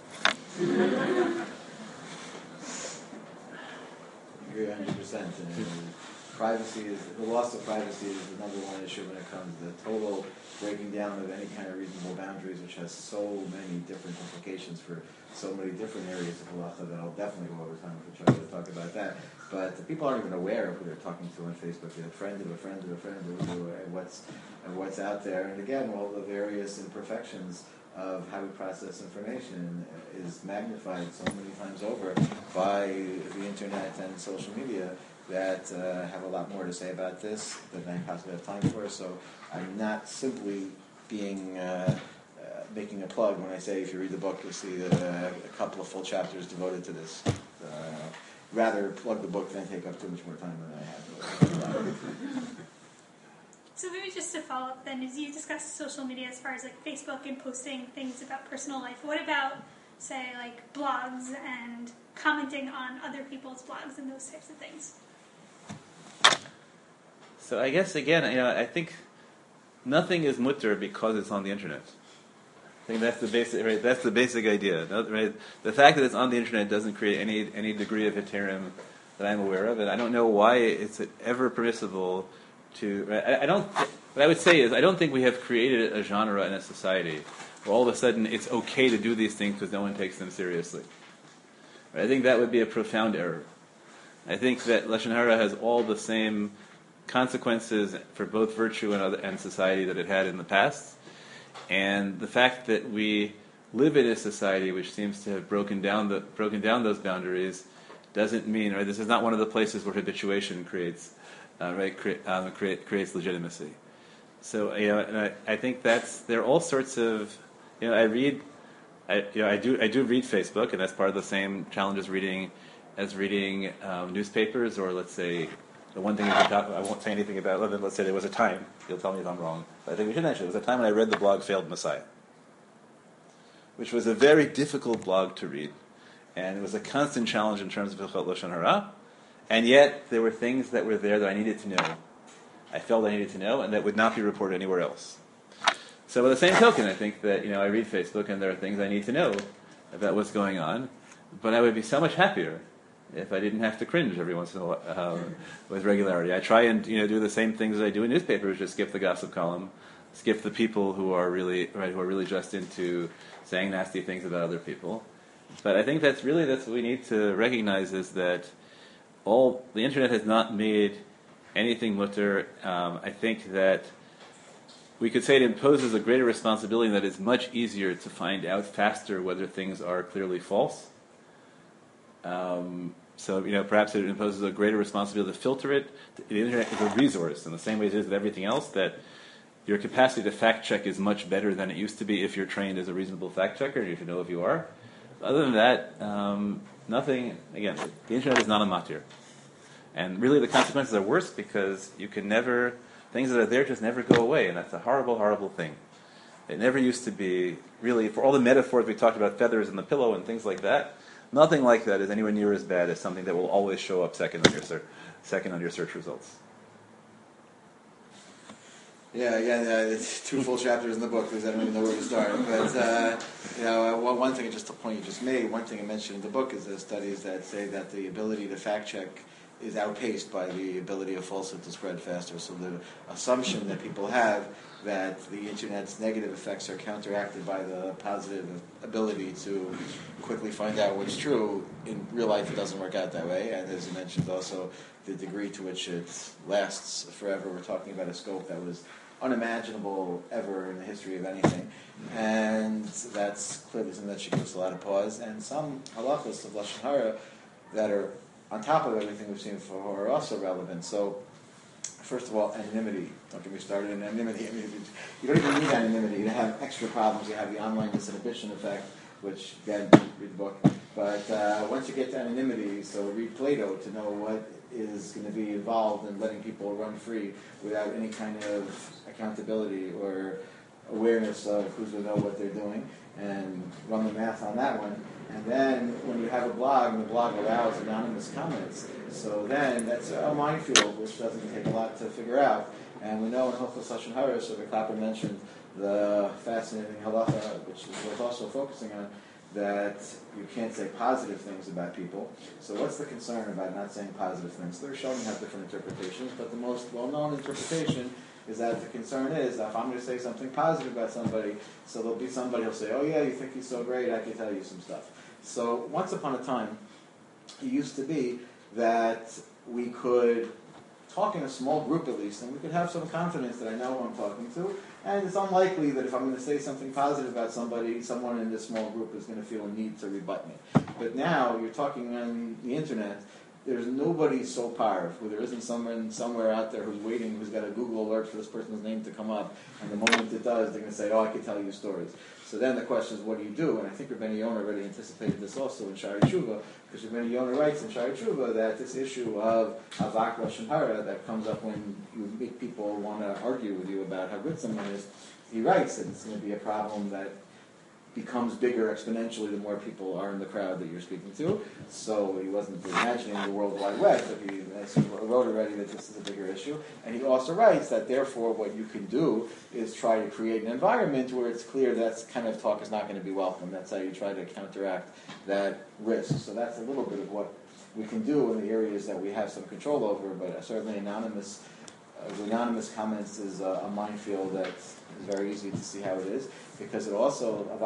I agree one hundred percent. Privacy is the loss of privacy is the number one issue when it comes to the total breaking down of any kind of reasonable boundaries, which has so many different implications for so many different areas of halacha that I'll definitely go over time if we try to talk about that. But the people aren't even aware of who they're talking to on Facebook. They're a friend of a friend of a friend of a, and what's and what's out there. And again, all the various imperfections of how we process information is magnified so many times over by the internet and social media that uh, have a lot more to say about this than I possibly have time for. So I'm not simply being uh, uh, making a plug when I say if you read the book, you'll see uh, a couple of full chapters devoted to this. Uh, rather plug the book than take up too much more time than I have. So maybe just to follow up then, as you discuss social media as far as like Facebook and posting things about personal life, what about, say, like blogs and commenting on other people's blogs and those types of things? So I guess again, you know, I think nothing is mutter because it's on the internet. I think that's the basic, right? That's the basic idea, right? The fact that it's on the internet doesn't create any any degree of heterim that I'm aware of, and I don't know why it's ever permissible to. Right? I, I don't. What I would say is, I don't think we have created a genre in a society where all of a sudden it's okay to do these things because no one takes them seriously. Right? I think that would be a profound error. I think that Lashon Hara has all the same consequences for both virtue and, other, and society that it had in the past. And the fact that we live in a society which seems to have broken down the broken down those boundaries doesn't mean, right? This is not one of the places where habituation creates, uh, right? Cre- um, create, creates legitimacy. So you know, and I, I think that's there are all sorts of, you know, I read, I you know, I do I do read Facebook, and that's part of the same challenge as reading, as reading um, newspapers, or let's say. The one thing you can talk about, I won't say anything about it, let's say there was a time, you'll tell me if I'm wrong, but I think we should mention, there was a time when I read the blog Failed Messiah, which was a very difficult blog to read, and it was a constant challenge in terms of Hilchot Lashon Hara, and yet there were things that were there that I needed to know. I felt I needed to know, and that would not be reported anywhere else. So by the same token, I think that, you know, I read Facebook, and there are things I need to know about what's going on, but I would be so much happier if I didn't have to cringe every once in a while uh, with regularity. I try and you know do the same things as I do in newspapers, just skip the gossip column, skip the people who are really right, who are really just into saying nasty things about other people. But I think that's really that's what we need to recognize is that all the internet has not made anything mutter. Um, I think that we could say it imposes a greater responsibility, that it's much easier to find out faster whether things are clearly false. Um, so, you know, perhaps it imposes a greater responsibility to filter it. The internet is a resource in the same way it is with everything else, that your capacity to fact check is much better than it used to be if you're trained as a reasonable fact checker, and you should know if you are. Other than that, um, nothing, again, the internet is not a matir. And really the consequences are worse because you can never, things that are there just never go away, and that's a horrible, horrible thing. It never used to be, really, for all the metaphors we talked about, feathers in the pillow and things like that, nothing like that is anywhere near as bad as something that will always show up second on your ser- second on your search results. Yeah, again, uh, it's two full chapters in the book because I don't even know where to start. But uh, you know, uh, one thing, just a point you just made, one thing I mentioned in the book is the studies that say that the ability to fact check is outpaced by the ability of falsehood to spread faster. So the assumption that people have that the internet's negative effects are counteracted by the positive ability to quickly find out what's true. In real life, it doesn't work out that way. And as you mentioned also, the degree to which it lasts forever. We're talking about a scope that was unimaginable ever in the history of anything. And that's clearly something that should give us a lot of pause. And some halachos of Lashon Hara that are on top of everything we've seen before are also relevant. So, first of all, anonymity. Don't get me started on anonymity. I mean, you don't even need anonymity. You have extra problems. You have the online disinhibition effect, which, again, read the book. But uh, once you get to anonymity, so read Plato to know what is going to be involved in letting people run free without any kind of accountability or awareness of who's going to know what they're doing, and run the math on that one. And then when you have a blog, and the blog allows anonymous comments, so then that's a minefield, which doesn't take a lot to figure out. And we know in Hilchos Lashon Hara, so the Klapper mentioned the fascinating halacha, which is worth also focusing on, that you can't say positive things about people. So what's the concern about not saying positive things? They're showing have different interpretations, but the most well-known interpretation is that the concern is that if I'm going to say something positive about somebody, so there'll be somebody who'll say, oh yeah, you think he's so great, I can tell you some stuff. So once upon a time, it used to be that we could talk in a small group at least, and we could have some confidence that I know who I'm talking to, and it's unlikely that if I'm going to say something positive about somebody, someone in this small group is going to feel a need to rebut me. But now, you're talking on the internet, there's nobody so powerful. There isn't someone somewhere out there who's waiting, who's got a Google alert for this person's name to come up, and the moment it does, they're going to say, oh, I can tell you stories. So then the question is, what do you do? And I think Rabbeinu Yonah already anticipated this also in Shari Tshuva, because Rabbeinu Yonah writes in Shari Tshuva that this issue of Avak Lashon Hara that comes up when you meet people who want to argue with you about how good someone is, he writes that it's going to be a problem that becomes bigger exponentially the more people are in the crowd that you're speaking to. So he wasn't imagining the World Wide Web, but he wrote already that this is a bigger issue. And he also writes that therefore what you can do is try to create an environment where it's clear that kind of talk is not going to be welcome. That's how you try to counteract that risk. So that's a little bit of what we can do in the areas that we have some control over, but certainly anonymous uh, anonymous comments is a, a minefield that's very easy to see how it is, because it also, Avak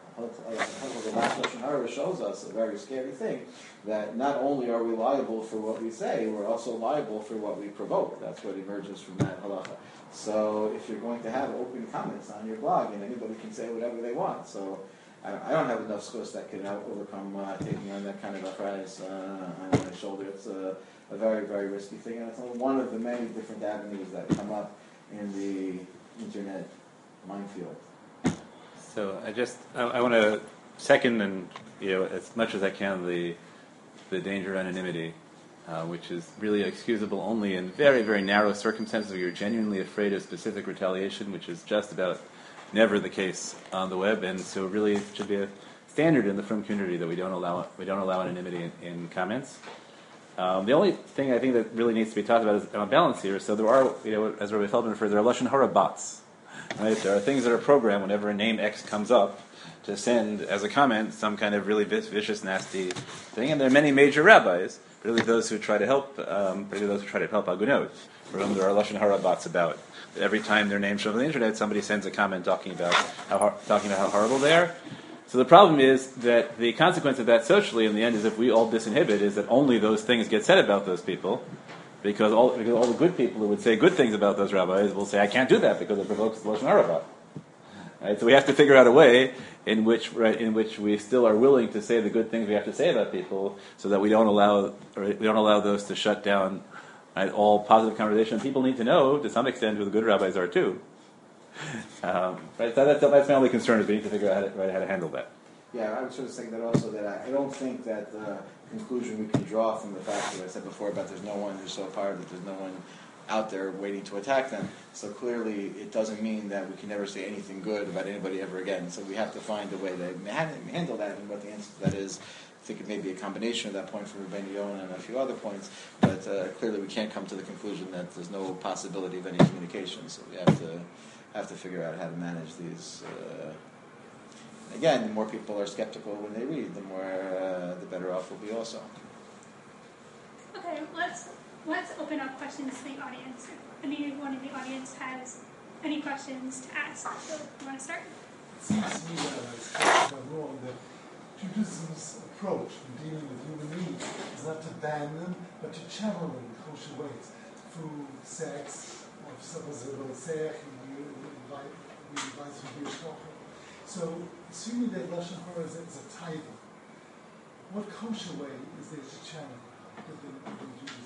the last Lashon Hara shows us a very scary thing, that not only are we liable for what we say, we're also liable for what we provoke. That's what emerges from that halacha. So if you're going to have open comments on your blog, and anybody can say whatever they want, so I don't, I don't have enough skills that can out- overcome uh, taking on that kind of a prize uh, on my shoulder. It's a, a very, very risky thing, and it's only one of the many different avenues that come up in the internet minefield. So I just I, I want to second and you know as much as I can the the danger of anonymity, uh, which is really excusable only in very very narrow circumstances where you're genuinely afraid of specific retaliation, which is just about never the case on the web, and so really it should be a standard in the Frum community that we don't allow we don't allow anonymity in, in comments. Um, the only thing I think that really needs to be talked about is on balance here. So there are, you know, as Rabbi Feldman referred, there are Lashon Hara bots. Right? There are things that are programmed whenever a name X comes up to send as a comment some kind of really vicious, nasty thing. And there are many major rabbis, particularly those who try to help, um, particularly those who try to help Agunot, for whom there are Lashon Hara bots about. Every time their name shows on the internet, somebody sends a comment talking about how talking about how horrible they are. So the problem is that the consequence of that socially, in the end, is if we all disinhibit, is that only those things get said about those people, because all, because all the good people who would say good things about those rabbis will say, I can't do that because it provokes the Lashon Hara bot. Right? So we have to figure out a way in which, right, in which we still are willing to say the good things we have to say about people, so that we don't allow, or we don't allow those to shut down, right, all positive conversation. People need to know, to some extent, who the good rabbis are too. Um, right, so that's, that's my only concern, is we need to figure out how to, right, how to handle that. Yeah, I was sort of saying that also, that I, I don't think that the conclusion we can draw from the fact that I said before about there's no one who's so far that there's no one out there waiting to attack them. So clearly it doesn't mean that we can never say anything good about anybody ever again. So we have to find a way to handle that, and what the answer to that is, I think it may be a combination of that point from Rabbeinu Yonah and a few other points, but uh, clearly we can't come to the conclusion that there's no possibility of any communication. So we have to have to figure out how to manage these. Uh, again, the more people are skeptical when they read, the more uh, the better off we'll be also. Okay, let's let's open up questions to the audience. If anyone in the audience has any questions to ask, so you want to start? It seems to me that it's kind of wrong that Judaism's approach in dealing with human needs is not to ban them, but to channel them in kosher ways. Food, sex, so assuming that Lashon Hara is a taiva, what kosher way is there to channel within, within Judaism?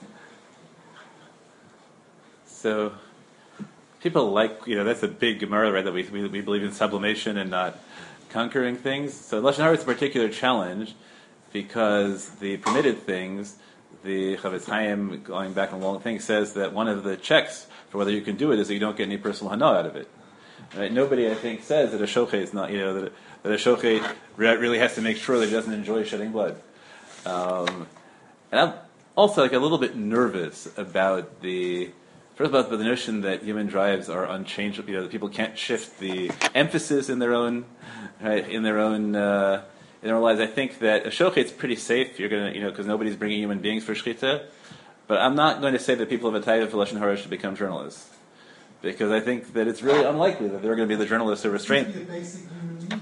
So people like, you know, that's a big Gemara, right, that we, we we believe in sublimation and not conquering things. So Lashon Hara is a particular challenge because the permitted things, the Chavetz Chaim, going back a long thing, says that one of the checks for whether you can do it is that you don't get any personal hana out of it. Right? Nobody, I think, says that a shochet is not, you know, that, that a shochet really has to make sure that he doesn't enjoy shedding blood. Um, and I'm also like a little bit nervous about the First about the notion that human drives are unchangeable. You know, that people can't shift the emphasis in their own, right, in their own, uh, in their own lives. I think that a shochet's pretty safe. You're gonna, you know, because nobody's bringing human beings for shchita. But I'm not going to say that people of a taiva for Lashon Hara should become journalists, because I think that it's really unlikely that they're going to be the journalists who restrain. It's a basic human need.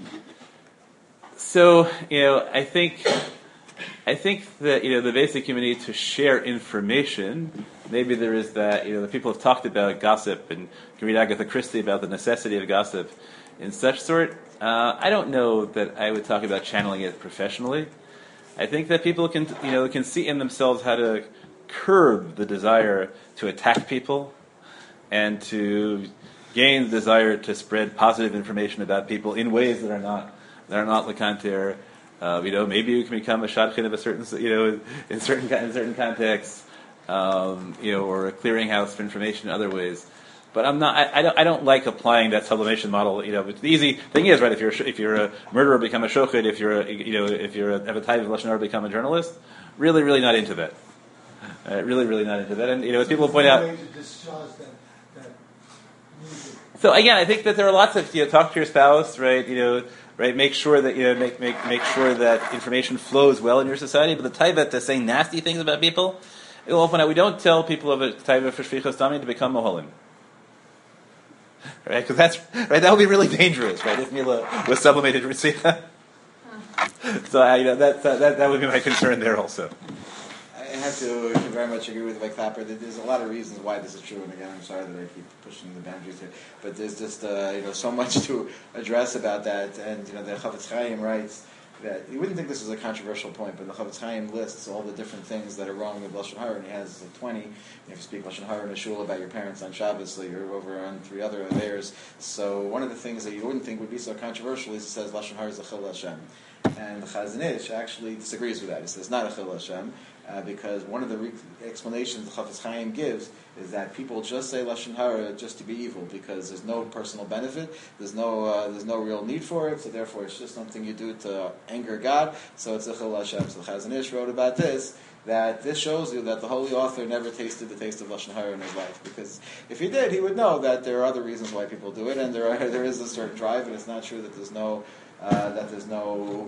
So, you know, I think, I think that, you know, the basic human need to share information. Maybe there is that, you know, the people have talked about gossip, and you can read Agatha Christie about the necessity of gossip in such sort. Uh, I don't know that I would talk about channeling it professionally. I think that people can, you know, can see in themselves how to curb the desire to attack people and to gain the desire to spread positive information about people in ways that are not that are not lekanter. Uh, you know, maybe you can become a shadchan of a certain, you know, in certain in certain contexts. Um, you know, or a clearinghouse for information in other ways, but I'm not. I, I don't. I don't like applying that sublimation model. You know, but the easy thing is, right? If you're if you're a murderer, become a shochet. If you're a, you know, if you're a, have a type of Lashon Hara, become a journalist. Really, really not into that. Uh, really, really not into that. And you know, as people point out. Way to discharge that, that music. So again, I think that there are lots of, you know, talk to your spouse, right? You know, right? Make sure that, you know, make make make sure that information flows well in your society. But the taiva to say nasty things about people. It will open out. We don't tell people of a taiva for shvichas damim to become mohalim. right? Because that's right. That would be really dangerous, right? If Mila was sublimated Ritzia. So I, you know, that, that that would be my concern there also. I have to very much agree with Mike Clapper. There's a lot of reasons why this is true, and again, I'm sorry that I keep pushing the boundaries here, but there's just uh, you know so much to address about that. And you know, the Chavetz Chaim writes that you wouldn't think this is a controversial point, but the Chavetz Chaim lists all the different things that are wrong with Lashon Hara, and he has like twenty. If you speak Lashon Hara in a shul about your parents on Shabbos, so you're over on three other affairs. So one of the things that you wouldn't think would be so controversial is it says Lashon Hara is a Chil Hashem. And the Chazon Ish actually disagrees with that. He says not a Chil Hashem, uh, because one of the re- explanations the Chavetz Chaim gives is that people just say Lashon Hara just to be evil, because there's no personal benefit, there's no uh, there's no real need for it, so therefore it's just something you do to anger God, so it's a Chil Hashem. So the Chazon Ish wrote about this, that this shows you that the holy author never tasted the taste of Lashon Hara in his life, because if he did, he would know that there are other reasons why people do it, and there are, there is a certain drive, and it's not true that there's no Uh, that there's no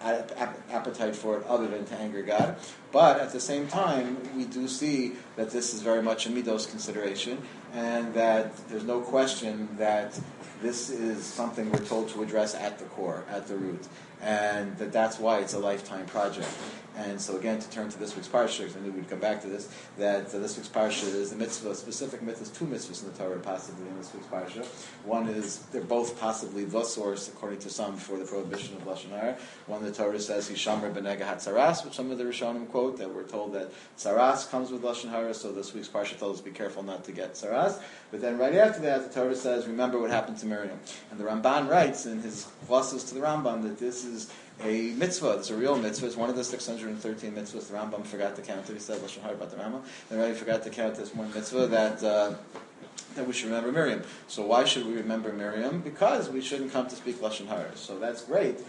ap- appetite for it other than to anger God. But at the same time, we do see that this is very much a midos consideration, and that there's no question that this is something we're told to address at the core, at the root, and that that's why it's a lifetime project. And so again, to turn to this week's parsha, because I knew we'd come back to this, that uh, this week's parsha is the mitzvah, specific mitzvahs, two mitzvahs in the Torah, possibly in this week's parsha. One is, they're both possibly the source, according to some, for the prohibition of Lashon Hara. One, the Torah says, Hishamar b'nega hatzaras, which some of the Rishonim quote, that we're told that tzaras comes with Lashon Hara, so this week's parsha tells us be careful not to get tzaras. But then right after that, the Torah says, remember what happened to Miriam. And the Ramban writes in his glosses to the Rambam that this is a mitzvah. It's a real mitzvah. It's one of the six hundred thirteen mitzvahs. The Rambam forgot to count it. He said Lashon Hara about the Rambam. And right, he forgot to count this one mitzvah that uh, that we should remember Miriam. So why should we remember Miriam? Because we shouldn't come to speak Lashon Hara. So that's great,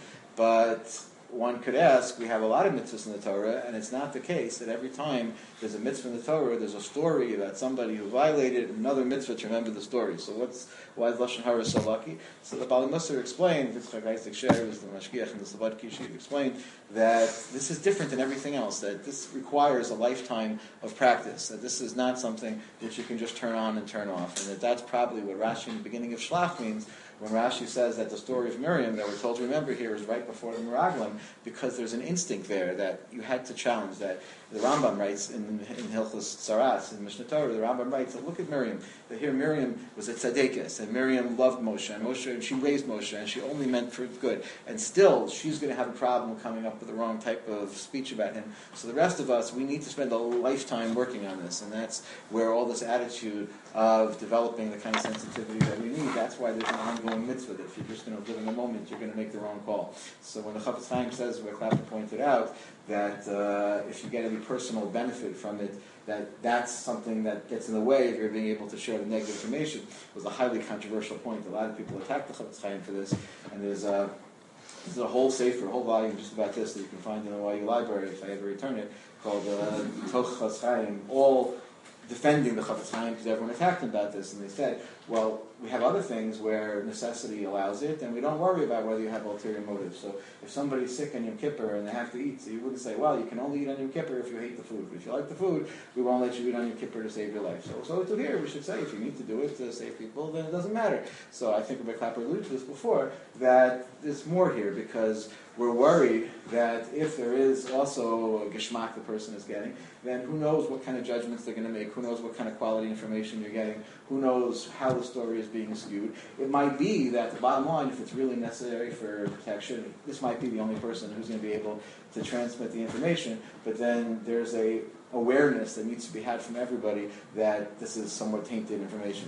but one could ask, we have a lot of mitzvahs in the Torah, and it's not the case that every time there's a mitzvah in the Torah, there's a story about somebody who violated another mitzvah to remember the story. So what's why is Lashon Hara so lucky? So the Bali Musar explained, Yitzchak Isaac Sher was the Mashgiach and the Sabbat Kishi explained that this is different than everything else, that this requires a lifetime of practice, that this is not something that you can just turn on and turn off, and that that's probably what Rashi in the beginning of Shlach means, when Rashi says that the story of Miriam that we're told to remember here is right before the Meraglim, because there's an instinct there that you had to challenge. That the Rambam writes in, in Hilchos Tzaras, in Mishnah Torah, the Rambam writes that look at Miriam, that here Miriam was a tzaddikus, and Miriam loved Moshe, and Moshe, and she raised Moshe, and she only meant for good. And still, she's going to have a problem coming up with the wrong type of speech about him. So the rest of us, we need to spend a lifetime working on this, and that's where all this attitude of developing the kind of sensitivity that we need, that's why there's an ongoing mitzvah, that if you're just going to live in the moment, you're going to make the wrong call. So when the Chavetz Chaim says, where Clapper pointed out, that uh, if you get any personal benefit from it, that that's something that gets in the way of your being able to share the negative information, was a highly controversial point. A lot of people attack the Chavetz Chaim for this, and there's a, there's a whole sefer, a whole volume just about this that you can find in the Y U library, if I ever return it, called uh, Toch Chavetz Chaim, all defending the Chavetz Chaim, because everyone attacked him about this, and they said, well, we have other things where necessity allows it, and we don't worry about whether you have ulterior motives. So if somebody's sick on Yom Kippur and they have to eat, so you wouldn't say, well, you can only eat on Yom Kippur if you hate the food. But if you like the food, we won't let you eat on Yom Kippur to save your life. So, so to here, we should say, if you need to do it to save people, then it doesn't matter. So I think Rabbi Clapper alluded to this before, that there's more here, because we're worried that if there is also a geschmack the person is getting, then who knows what kind of judgments they're going to make, who knows what kind of quality information you're getting, who knows how the story is being skewed. It might be that the bottom line, if it's really necessary for protection, this might be the only person who's going to be able to transmit the information, but then there's a awareness that needs to be had from everybody that this is somewhat tainted information.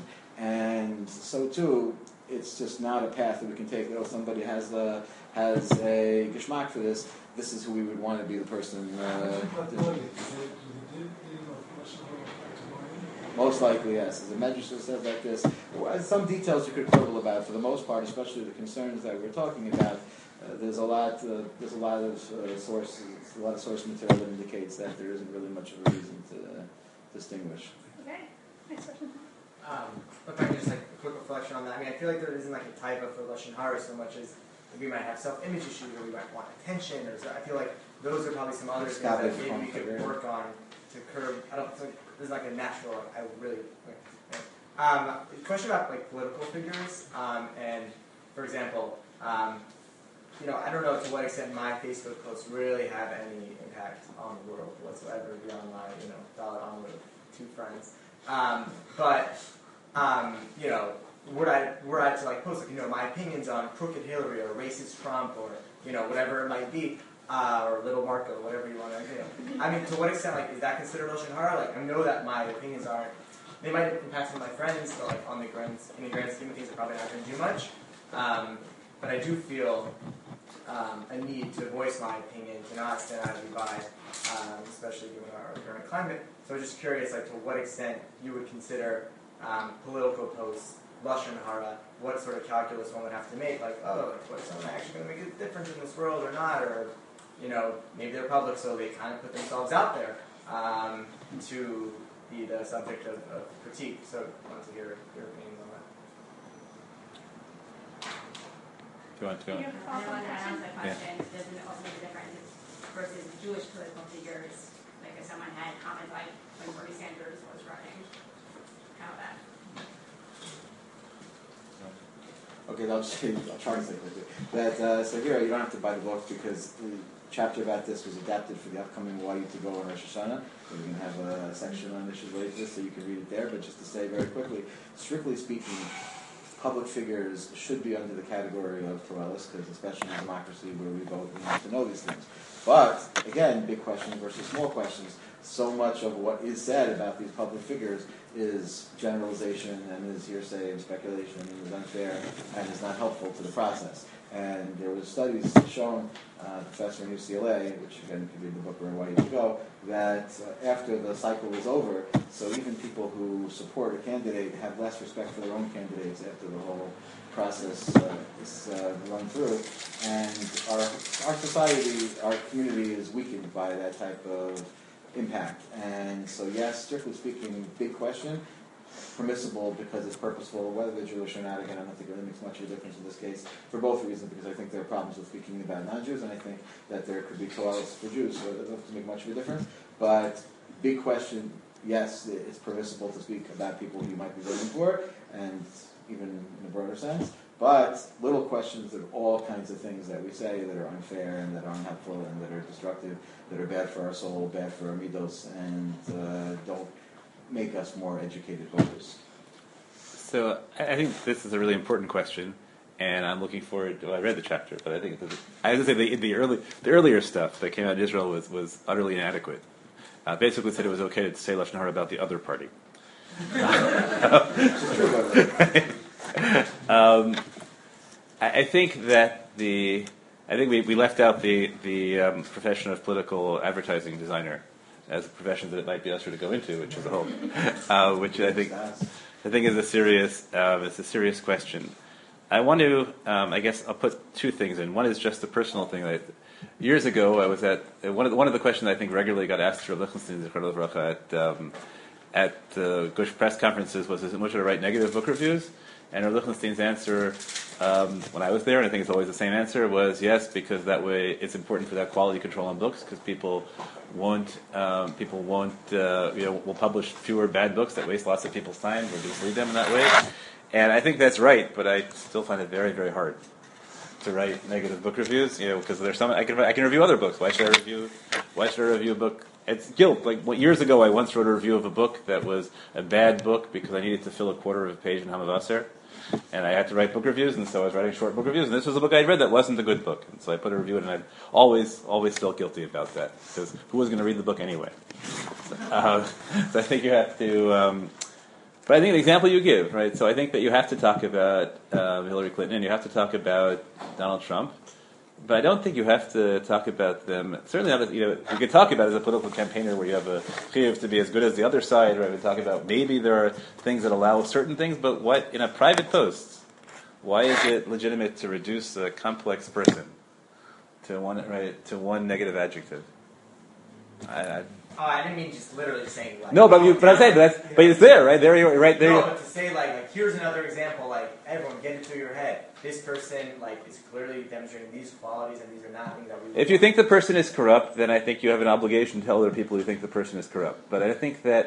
And so too, it's just not a path that we can take. Oh, somebody has a, has a geschmack for this, this is who we would want to be the person. Uh, Most likely, yes. As the Medrash says like this, some details you could quibble about. For the most part, especially the concerns that we're talking about, uh, there's a lot. Uh, there's a lot of uh, source, a lot of source material that indicates that there isn't really much of a reason to uh, distinguish. Okay. Next question. Um, if I can just like a quick reflection on that. I mean, I feel like there isn't like a type of for Lashon Hara so much as we might have self-image issues, or we might want attention, or so. I feel like those are probably some other things that maybe we could work on to curb. I don't think there's like a natural. I really. Like, Um, a question about like political figures, um, and for example, um, you know, I don't know to what extent my Facebook posts really have any impact on the world whatsoever beyond my, you know, dollar on with two friends. Um, but um, you know, were I were I to like post like, you know, my opinions on crooked Hillary or racist Trump or you know whatever it might be, uh, or little Marco, whatever you want to do. I mean, to what extent like is that considered Lashon Hara? Like I know that my opinions aren't. They might impact some of my friends, but like on the grand, in the grand scheme of things, are probably not going to do much. Um, but I do feel um, a need to voice my opinion, to not stand idly by, um, especially given our current climate. So I was just curious, like to what extent you would consider um, political posts Lashon Hara, what sort of calculus one would have to make, like, oh, what if someone actually going to make a difference in this world or not, or you know, maybe they're public, so they kind of put themselves out there um, to be the subject of, of critique. So I wanted to hear your opinions on that. If you want to go on. You have a I follow-up want to question? answer the question, does it also make a difference versus Jewish political figures? Like if someone had comments like when Bernie Sanders was running, how that? Okay, I'll just say, I'll try to say quickly. That, uh, so here, you don't have to buy the book because the chapter about this was adapted for the upcoming Y U to Go on Rosh Hashanah. So we can have a section on issues related to this so you can read it there. But just to say very quickly, strictly speaking, public figures should be under the category of pluralists because especially in democracy where we vote, we have to know these things. But, again, big questions versus small questions. So much of what is said about these public figures is generalization and is hearsay and speculation and is unfair and is not helpful to the process. And there were studies shown, uh, professor in U C L A, which again could read the book or why you go, that uh, after the cycle is over, so even people who support a candidate have less respect for their own candidates after the whole process uh, is uh, run through. And our our society, our community is weakened by that type of impact. And so yes, strictly speaking, big question. Permissible because it's purposeful, whether they're Jewish or not, again, I don't think it really makes much of a difference in this case, for both reasons, because I think there are problems with speaking about non-Jews, and I think that there could be pluralists for Jews, so it doesn't make much of a difference. But big question, yes, it's permissible to speak about people who you might be voting for, and even in a broader sense, but little questions of all kinds of things that we say that are unfair and that are unhelpful and that are destructive, that are bad for our soul, bad for our midos, and uh, don't make us more educated voters. So I I think this is a really important question, and I'm looking forward to. Well, I read the chapter, but I think it's, I have to say the, the early the earlier stuff that came out of Israel was, was utterly inadequate. Uh, basically, said it was okay to say Lashon Hara about the other party. It's true, by the way. um, I, I think that the I think we, we left out the the um, profession of political advertising designer as a profession that it might be usher to go into, which is a whole, uh, which I think I think is a serious um, it's a serious question. I want to um, I guess I'll put two things in. One is just a personal thing. That years ago I was at one of the, one of the questions I think regularly got asked to Rav Lichtenstein at um, at uh, Gush press conferences was, is it much to write negative book reviews? And Rav Lichtenstein's answer, um, when I was there, and I think it's always the same answer, was yes, because that way it's important for that quality control on books, because people won't, um, people won't, uh, you know, will publish fewer bad books that waste lots of people's time, or just read them in that way. And I think that's right, but I still find it very, very hard to write negative book reviews, you know, because there's some I can I can review other books. Why should I review? Why should I review a book? It's guilt. Like what, years ago, I once wrote a review of a book that was a bad book because I needed to fill a quarter of a page in Hamavasser, and I had to write book reviews, and so I was writing short book reviews. And this was a book I'd read that wasn't a good book, and so I put a review in, and I always, always felt guilty about that because who was going to read the book anyway? So, uh, so I think you have to. Um, But I think the example you give, right? So I think that you have to talk about uh, Hillary Clinton and you have to talk about Donald Trump, but I don't think you have to talk about them. Certainly, not as, you know, you could talk about it as a political campaigner where you have a chiyuv to be as good as the other side, right? We talk about maybe there are things that allow certain things, but what in a private post? Why is it legitimate to reduce a complex person to one right to one negative adjective? I. I Oh, I didn't mean just literally saying like. no, but you, but I'm saying that's, but it's there, right there, you right there. No, but to say like, like here's another example. Like everyone, get it through your head. This person like is clearly demonstrating these qualities, and these are not things that we. If you think the person is corrupt, then I think you have an obligation to tell other people who think the person is corrupt. But I think that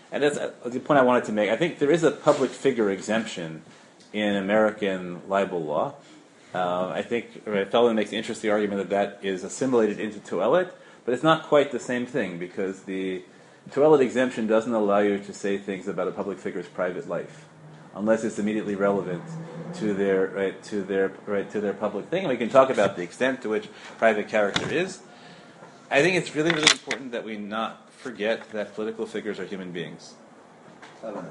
and that's uh, the point I wanted to make. I think there is a public figure exemption in American libel law. Uh, I think right, Feldman makes the interesting argument that that is assimilated into Toelet, but it's not quite the same thing because the Toelet exemption doesn't allow you to say things about a public figure's private life, unless it's immediately relevant to their right to their right to their public thing. And we can talk about the extent to which private character is. I think it's really, really important that we not forget that political figures are human beings. I don't know.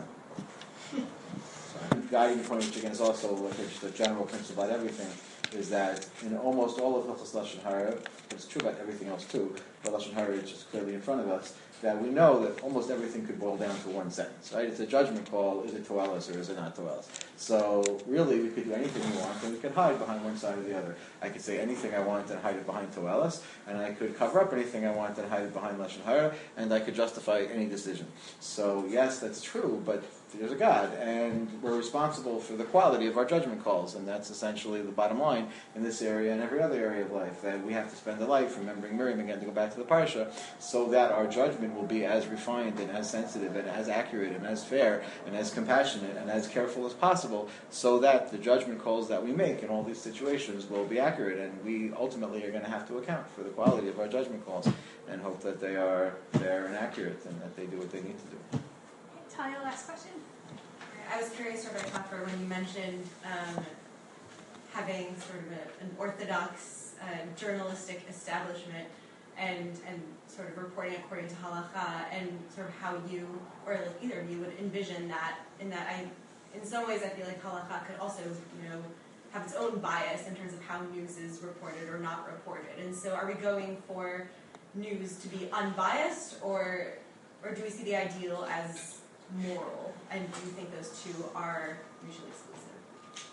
So, the guiding point, which again is also like just a general principle about everything, is that in almost all of Hilchos Lashon Hara, it's true about everything else too, but Lashon Hara is just clearly in front of us, that we know that almost everything could boil down to one sentence, right? It's a judgment call, is it Toelis or is it not Toelis? So really, we could do anything we want, and we could hide behind one side or the other. I could say anything I want and hide it behind Toelis, and I could cover up anything I want and hide it behind Lashon Hara, and I could justify any decision. So yes, that's true, but there's a God, and we're responsible for the quality of our judgment calls, and that's essentially the bottom line in this area and every other area of life, that we have to spend a life remembering Miriam again, to go back to the Parsha, so that our judgment will be as refined and as sensitive and as accurate and as fair and as compassionate and as careful as possible, so that the judgment calls that we make in all these situations will be accurate, and we ultimately are going to have to account for the quality of our judgment calls and hope that they are fair and accurate and that they do what they need to do. Talia, last question. I was curious, Rabbi Klopfer, when you mentioned um, having sort of a, an orthodox uh, journalistic establishment and and sort of reporting according to halakha, and sort of how you, or like either of you, would envision that. In that, I, in some ways, I feel like halakha could also, you know, have its own bias in terms of how news is reported or not reported. And so, are we going for news to be unbiased, or or do we see the ideal as moral, and do you think those two are mutually exclusive?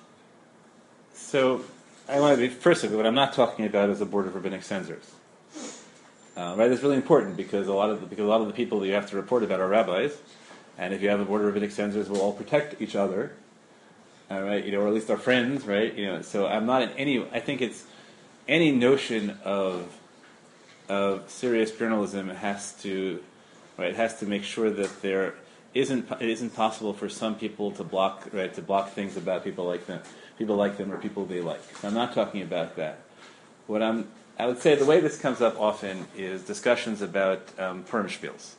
So, I want to be first of all, what I'm not talking about is a board of rabbinic censors. Uh, right, that's really important because a lot of the, because a lot of the people that you have to report about are rabbis, and if you have a board of rabbinic censors, we'll all protect each other, all right, you know, or at least our friends, right? You know, so I'm not in any. I think it's any notion of of serious journalism has to, right, has to make sure that there isn't it isn't possible for some people to block right to block things about people like them, people like them or people they like. So I'm not talking about that. What I'm I would say the way this comes up often is discussions about um, Purim spiels.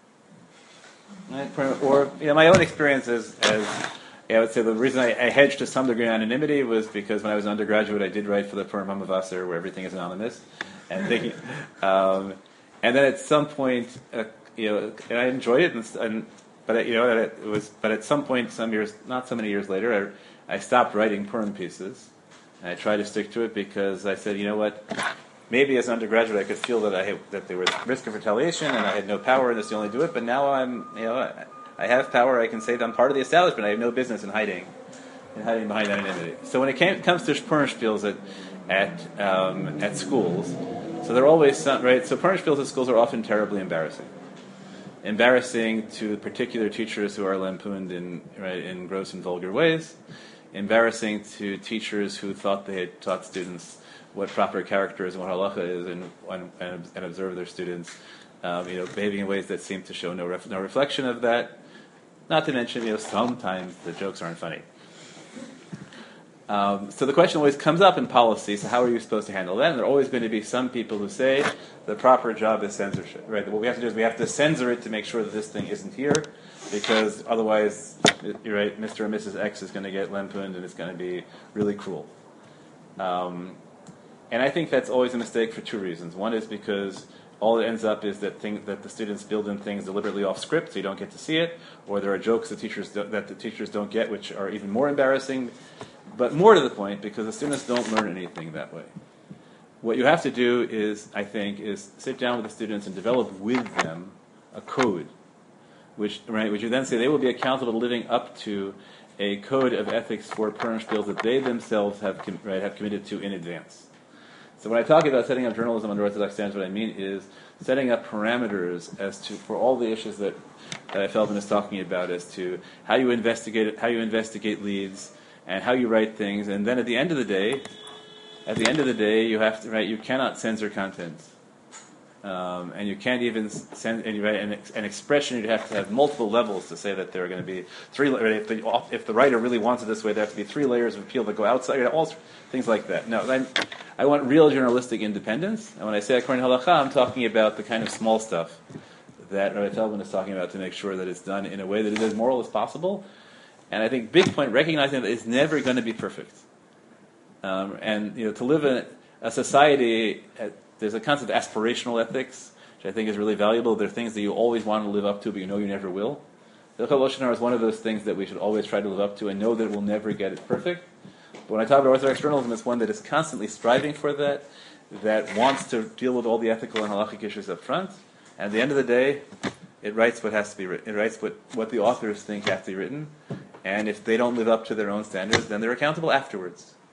Right? Or you know, my own experience as, as yeah, I would say the reason I, I hedged to some degree anonymity was because when I was an undergraduate, I did write for the Purim Hamavasar, where everything is anonymous, and thinking, um, and then at some point, uh, you know, and I enjoyed it, and, and but you know, it was, but at some point, some years, not so many years later, I, I stopped writing Purim pieces, and I tried to stick to it because I said, you know what. Maybe as an undergraduate, I could feel that I had, that there was risk of retaliation, and I had no power, and this to only do it. But now I'm, you know, I, I have power. I can say that I'm part of the establishment. I have no business in hiding, in hiding behind anonymity. So when it came, comes to Purim spiels at at um, at schools, so they're always some, right. So Purim spiels at schools are often terribly embarrassing, embarrassing to particular teachers who are lampooned in right in gross and vulgar ways, embarrassing to teachers who thought they had taught students what proper character is and what halacha is, and and, and observe their students, um, you know, behaving in ways that seem to show no ref, no reflection of that. Not to mention, you know, sometimes the jokes aren't funny. Um, so the question always comes up in policy. So how are you supposed to handle that? And there are always going to be some people who say the proper job is censorship. Right? What we have to do is we have to censor it to make sure that this thing isn't here, because otherwise, you're right, Mister or Missus X is going to get lampooned, and it's going to be really cruel. Um, And I think that's always a mistake for two reasons. One is because all it ends up is that thing, that the students build in things deliberately off script, so you don't get to see it, or there are jokes that teachers do, that the teachers don't get, which are even more embarrassing. But more to the point, because the students don't learn anything that way. What you have to do is, I think, is sit down with the students and develop with them a code, which right, which you then say they will be accountable to living up to a code of ethics for Purim spiels that they themselves have com- right, have committed to in advance. So when I talk about setting up journalism under Orthodox standards, what I mean is setting up parameters as to for all the issues that uh, Feldman is talking about, as to how you investigate how you investigate leads and how you write things, and then at the end of the day, at the end of the day, you have to right. You cannot censor content. Um, and you can't even send and you write an, an expression. You'd have to have multiple levels to say that there are going to be three. If the, if the writer really wants it this way, there have to be three layers of appeal that go outside. All things like that. No, I'm, I want real journalistic independence. And when I say according to halacha, I'm talking about the kind of small stuff that Rabbi Feldman is talking about to make sure that it's done in a way that is as moral as possible. And I think big point recognizing that it's never going to be perfect. Um, and you know, to live in a society. At, There's a concept of aspirational ethics, which I think is really valuable. There are things that you always want to live up to, but you know you never will. The Lashon Hara is one of those things that we should always try to live up to and know that we'll never get it perfect. But when I talk about Orthodox journalism, it's one that is constantly striving for that, that wants to deal with all the ethical and halachic issues up front. And at the end of the day, it writes what has to be written. It writes what, what the authors think has to be written. And if they don't live up to their own standards, then they're accountable afterwards.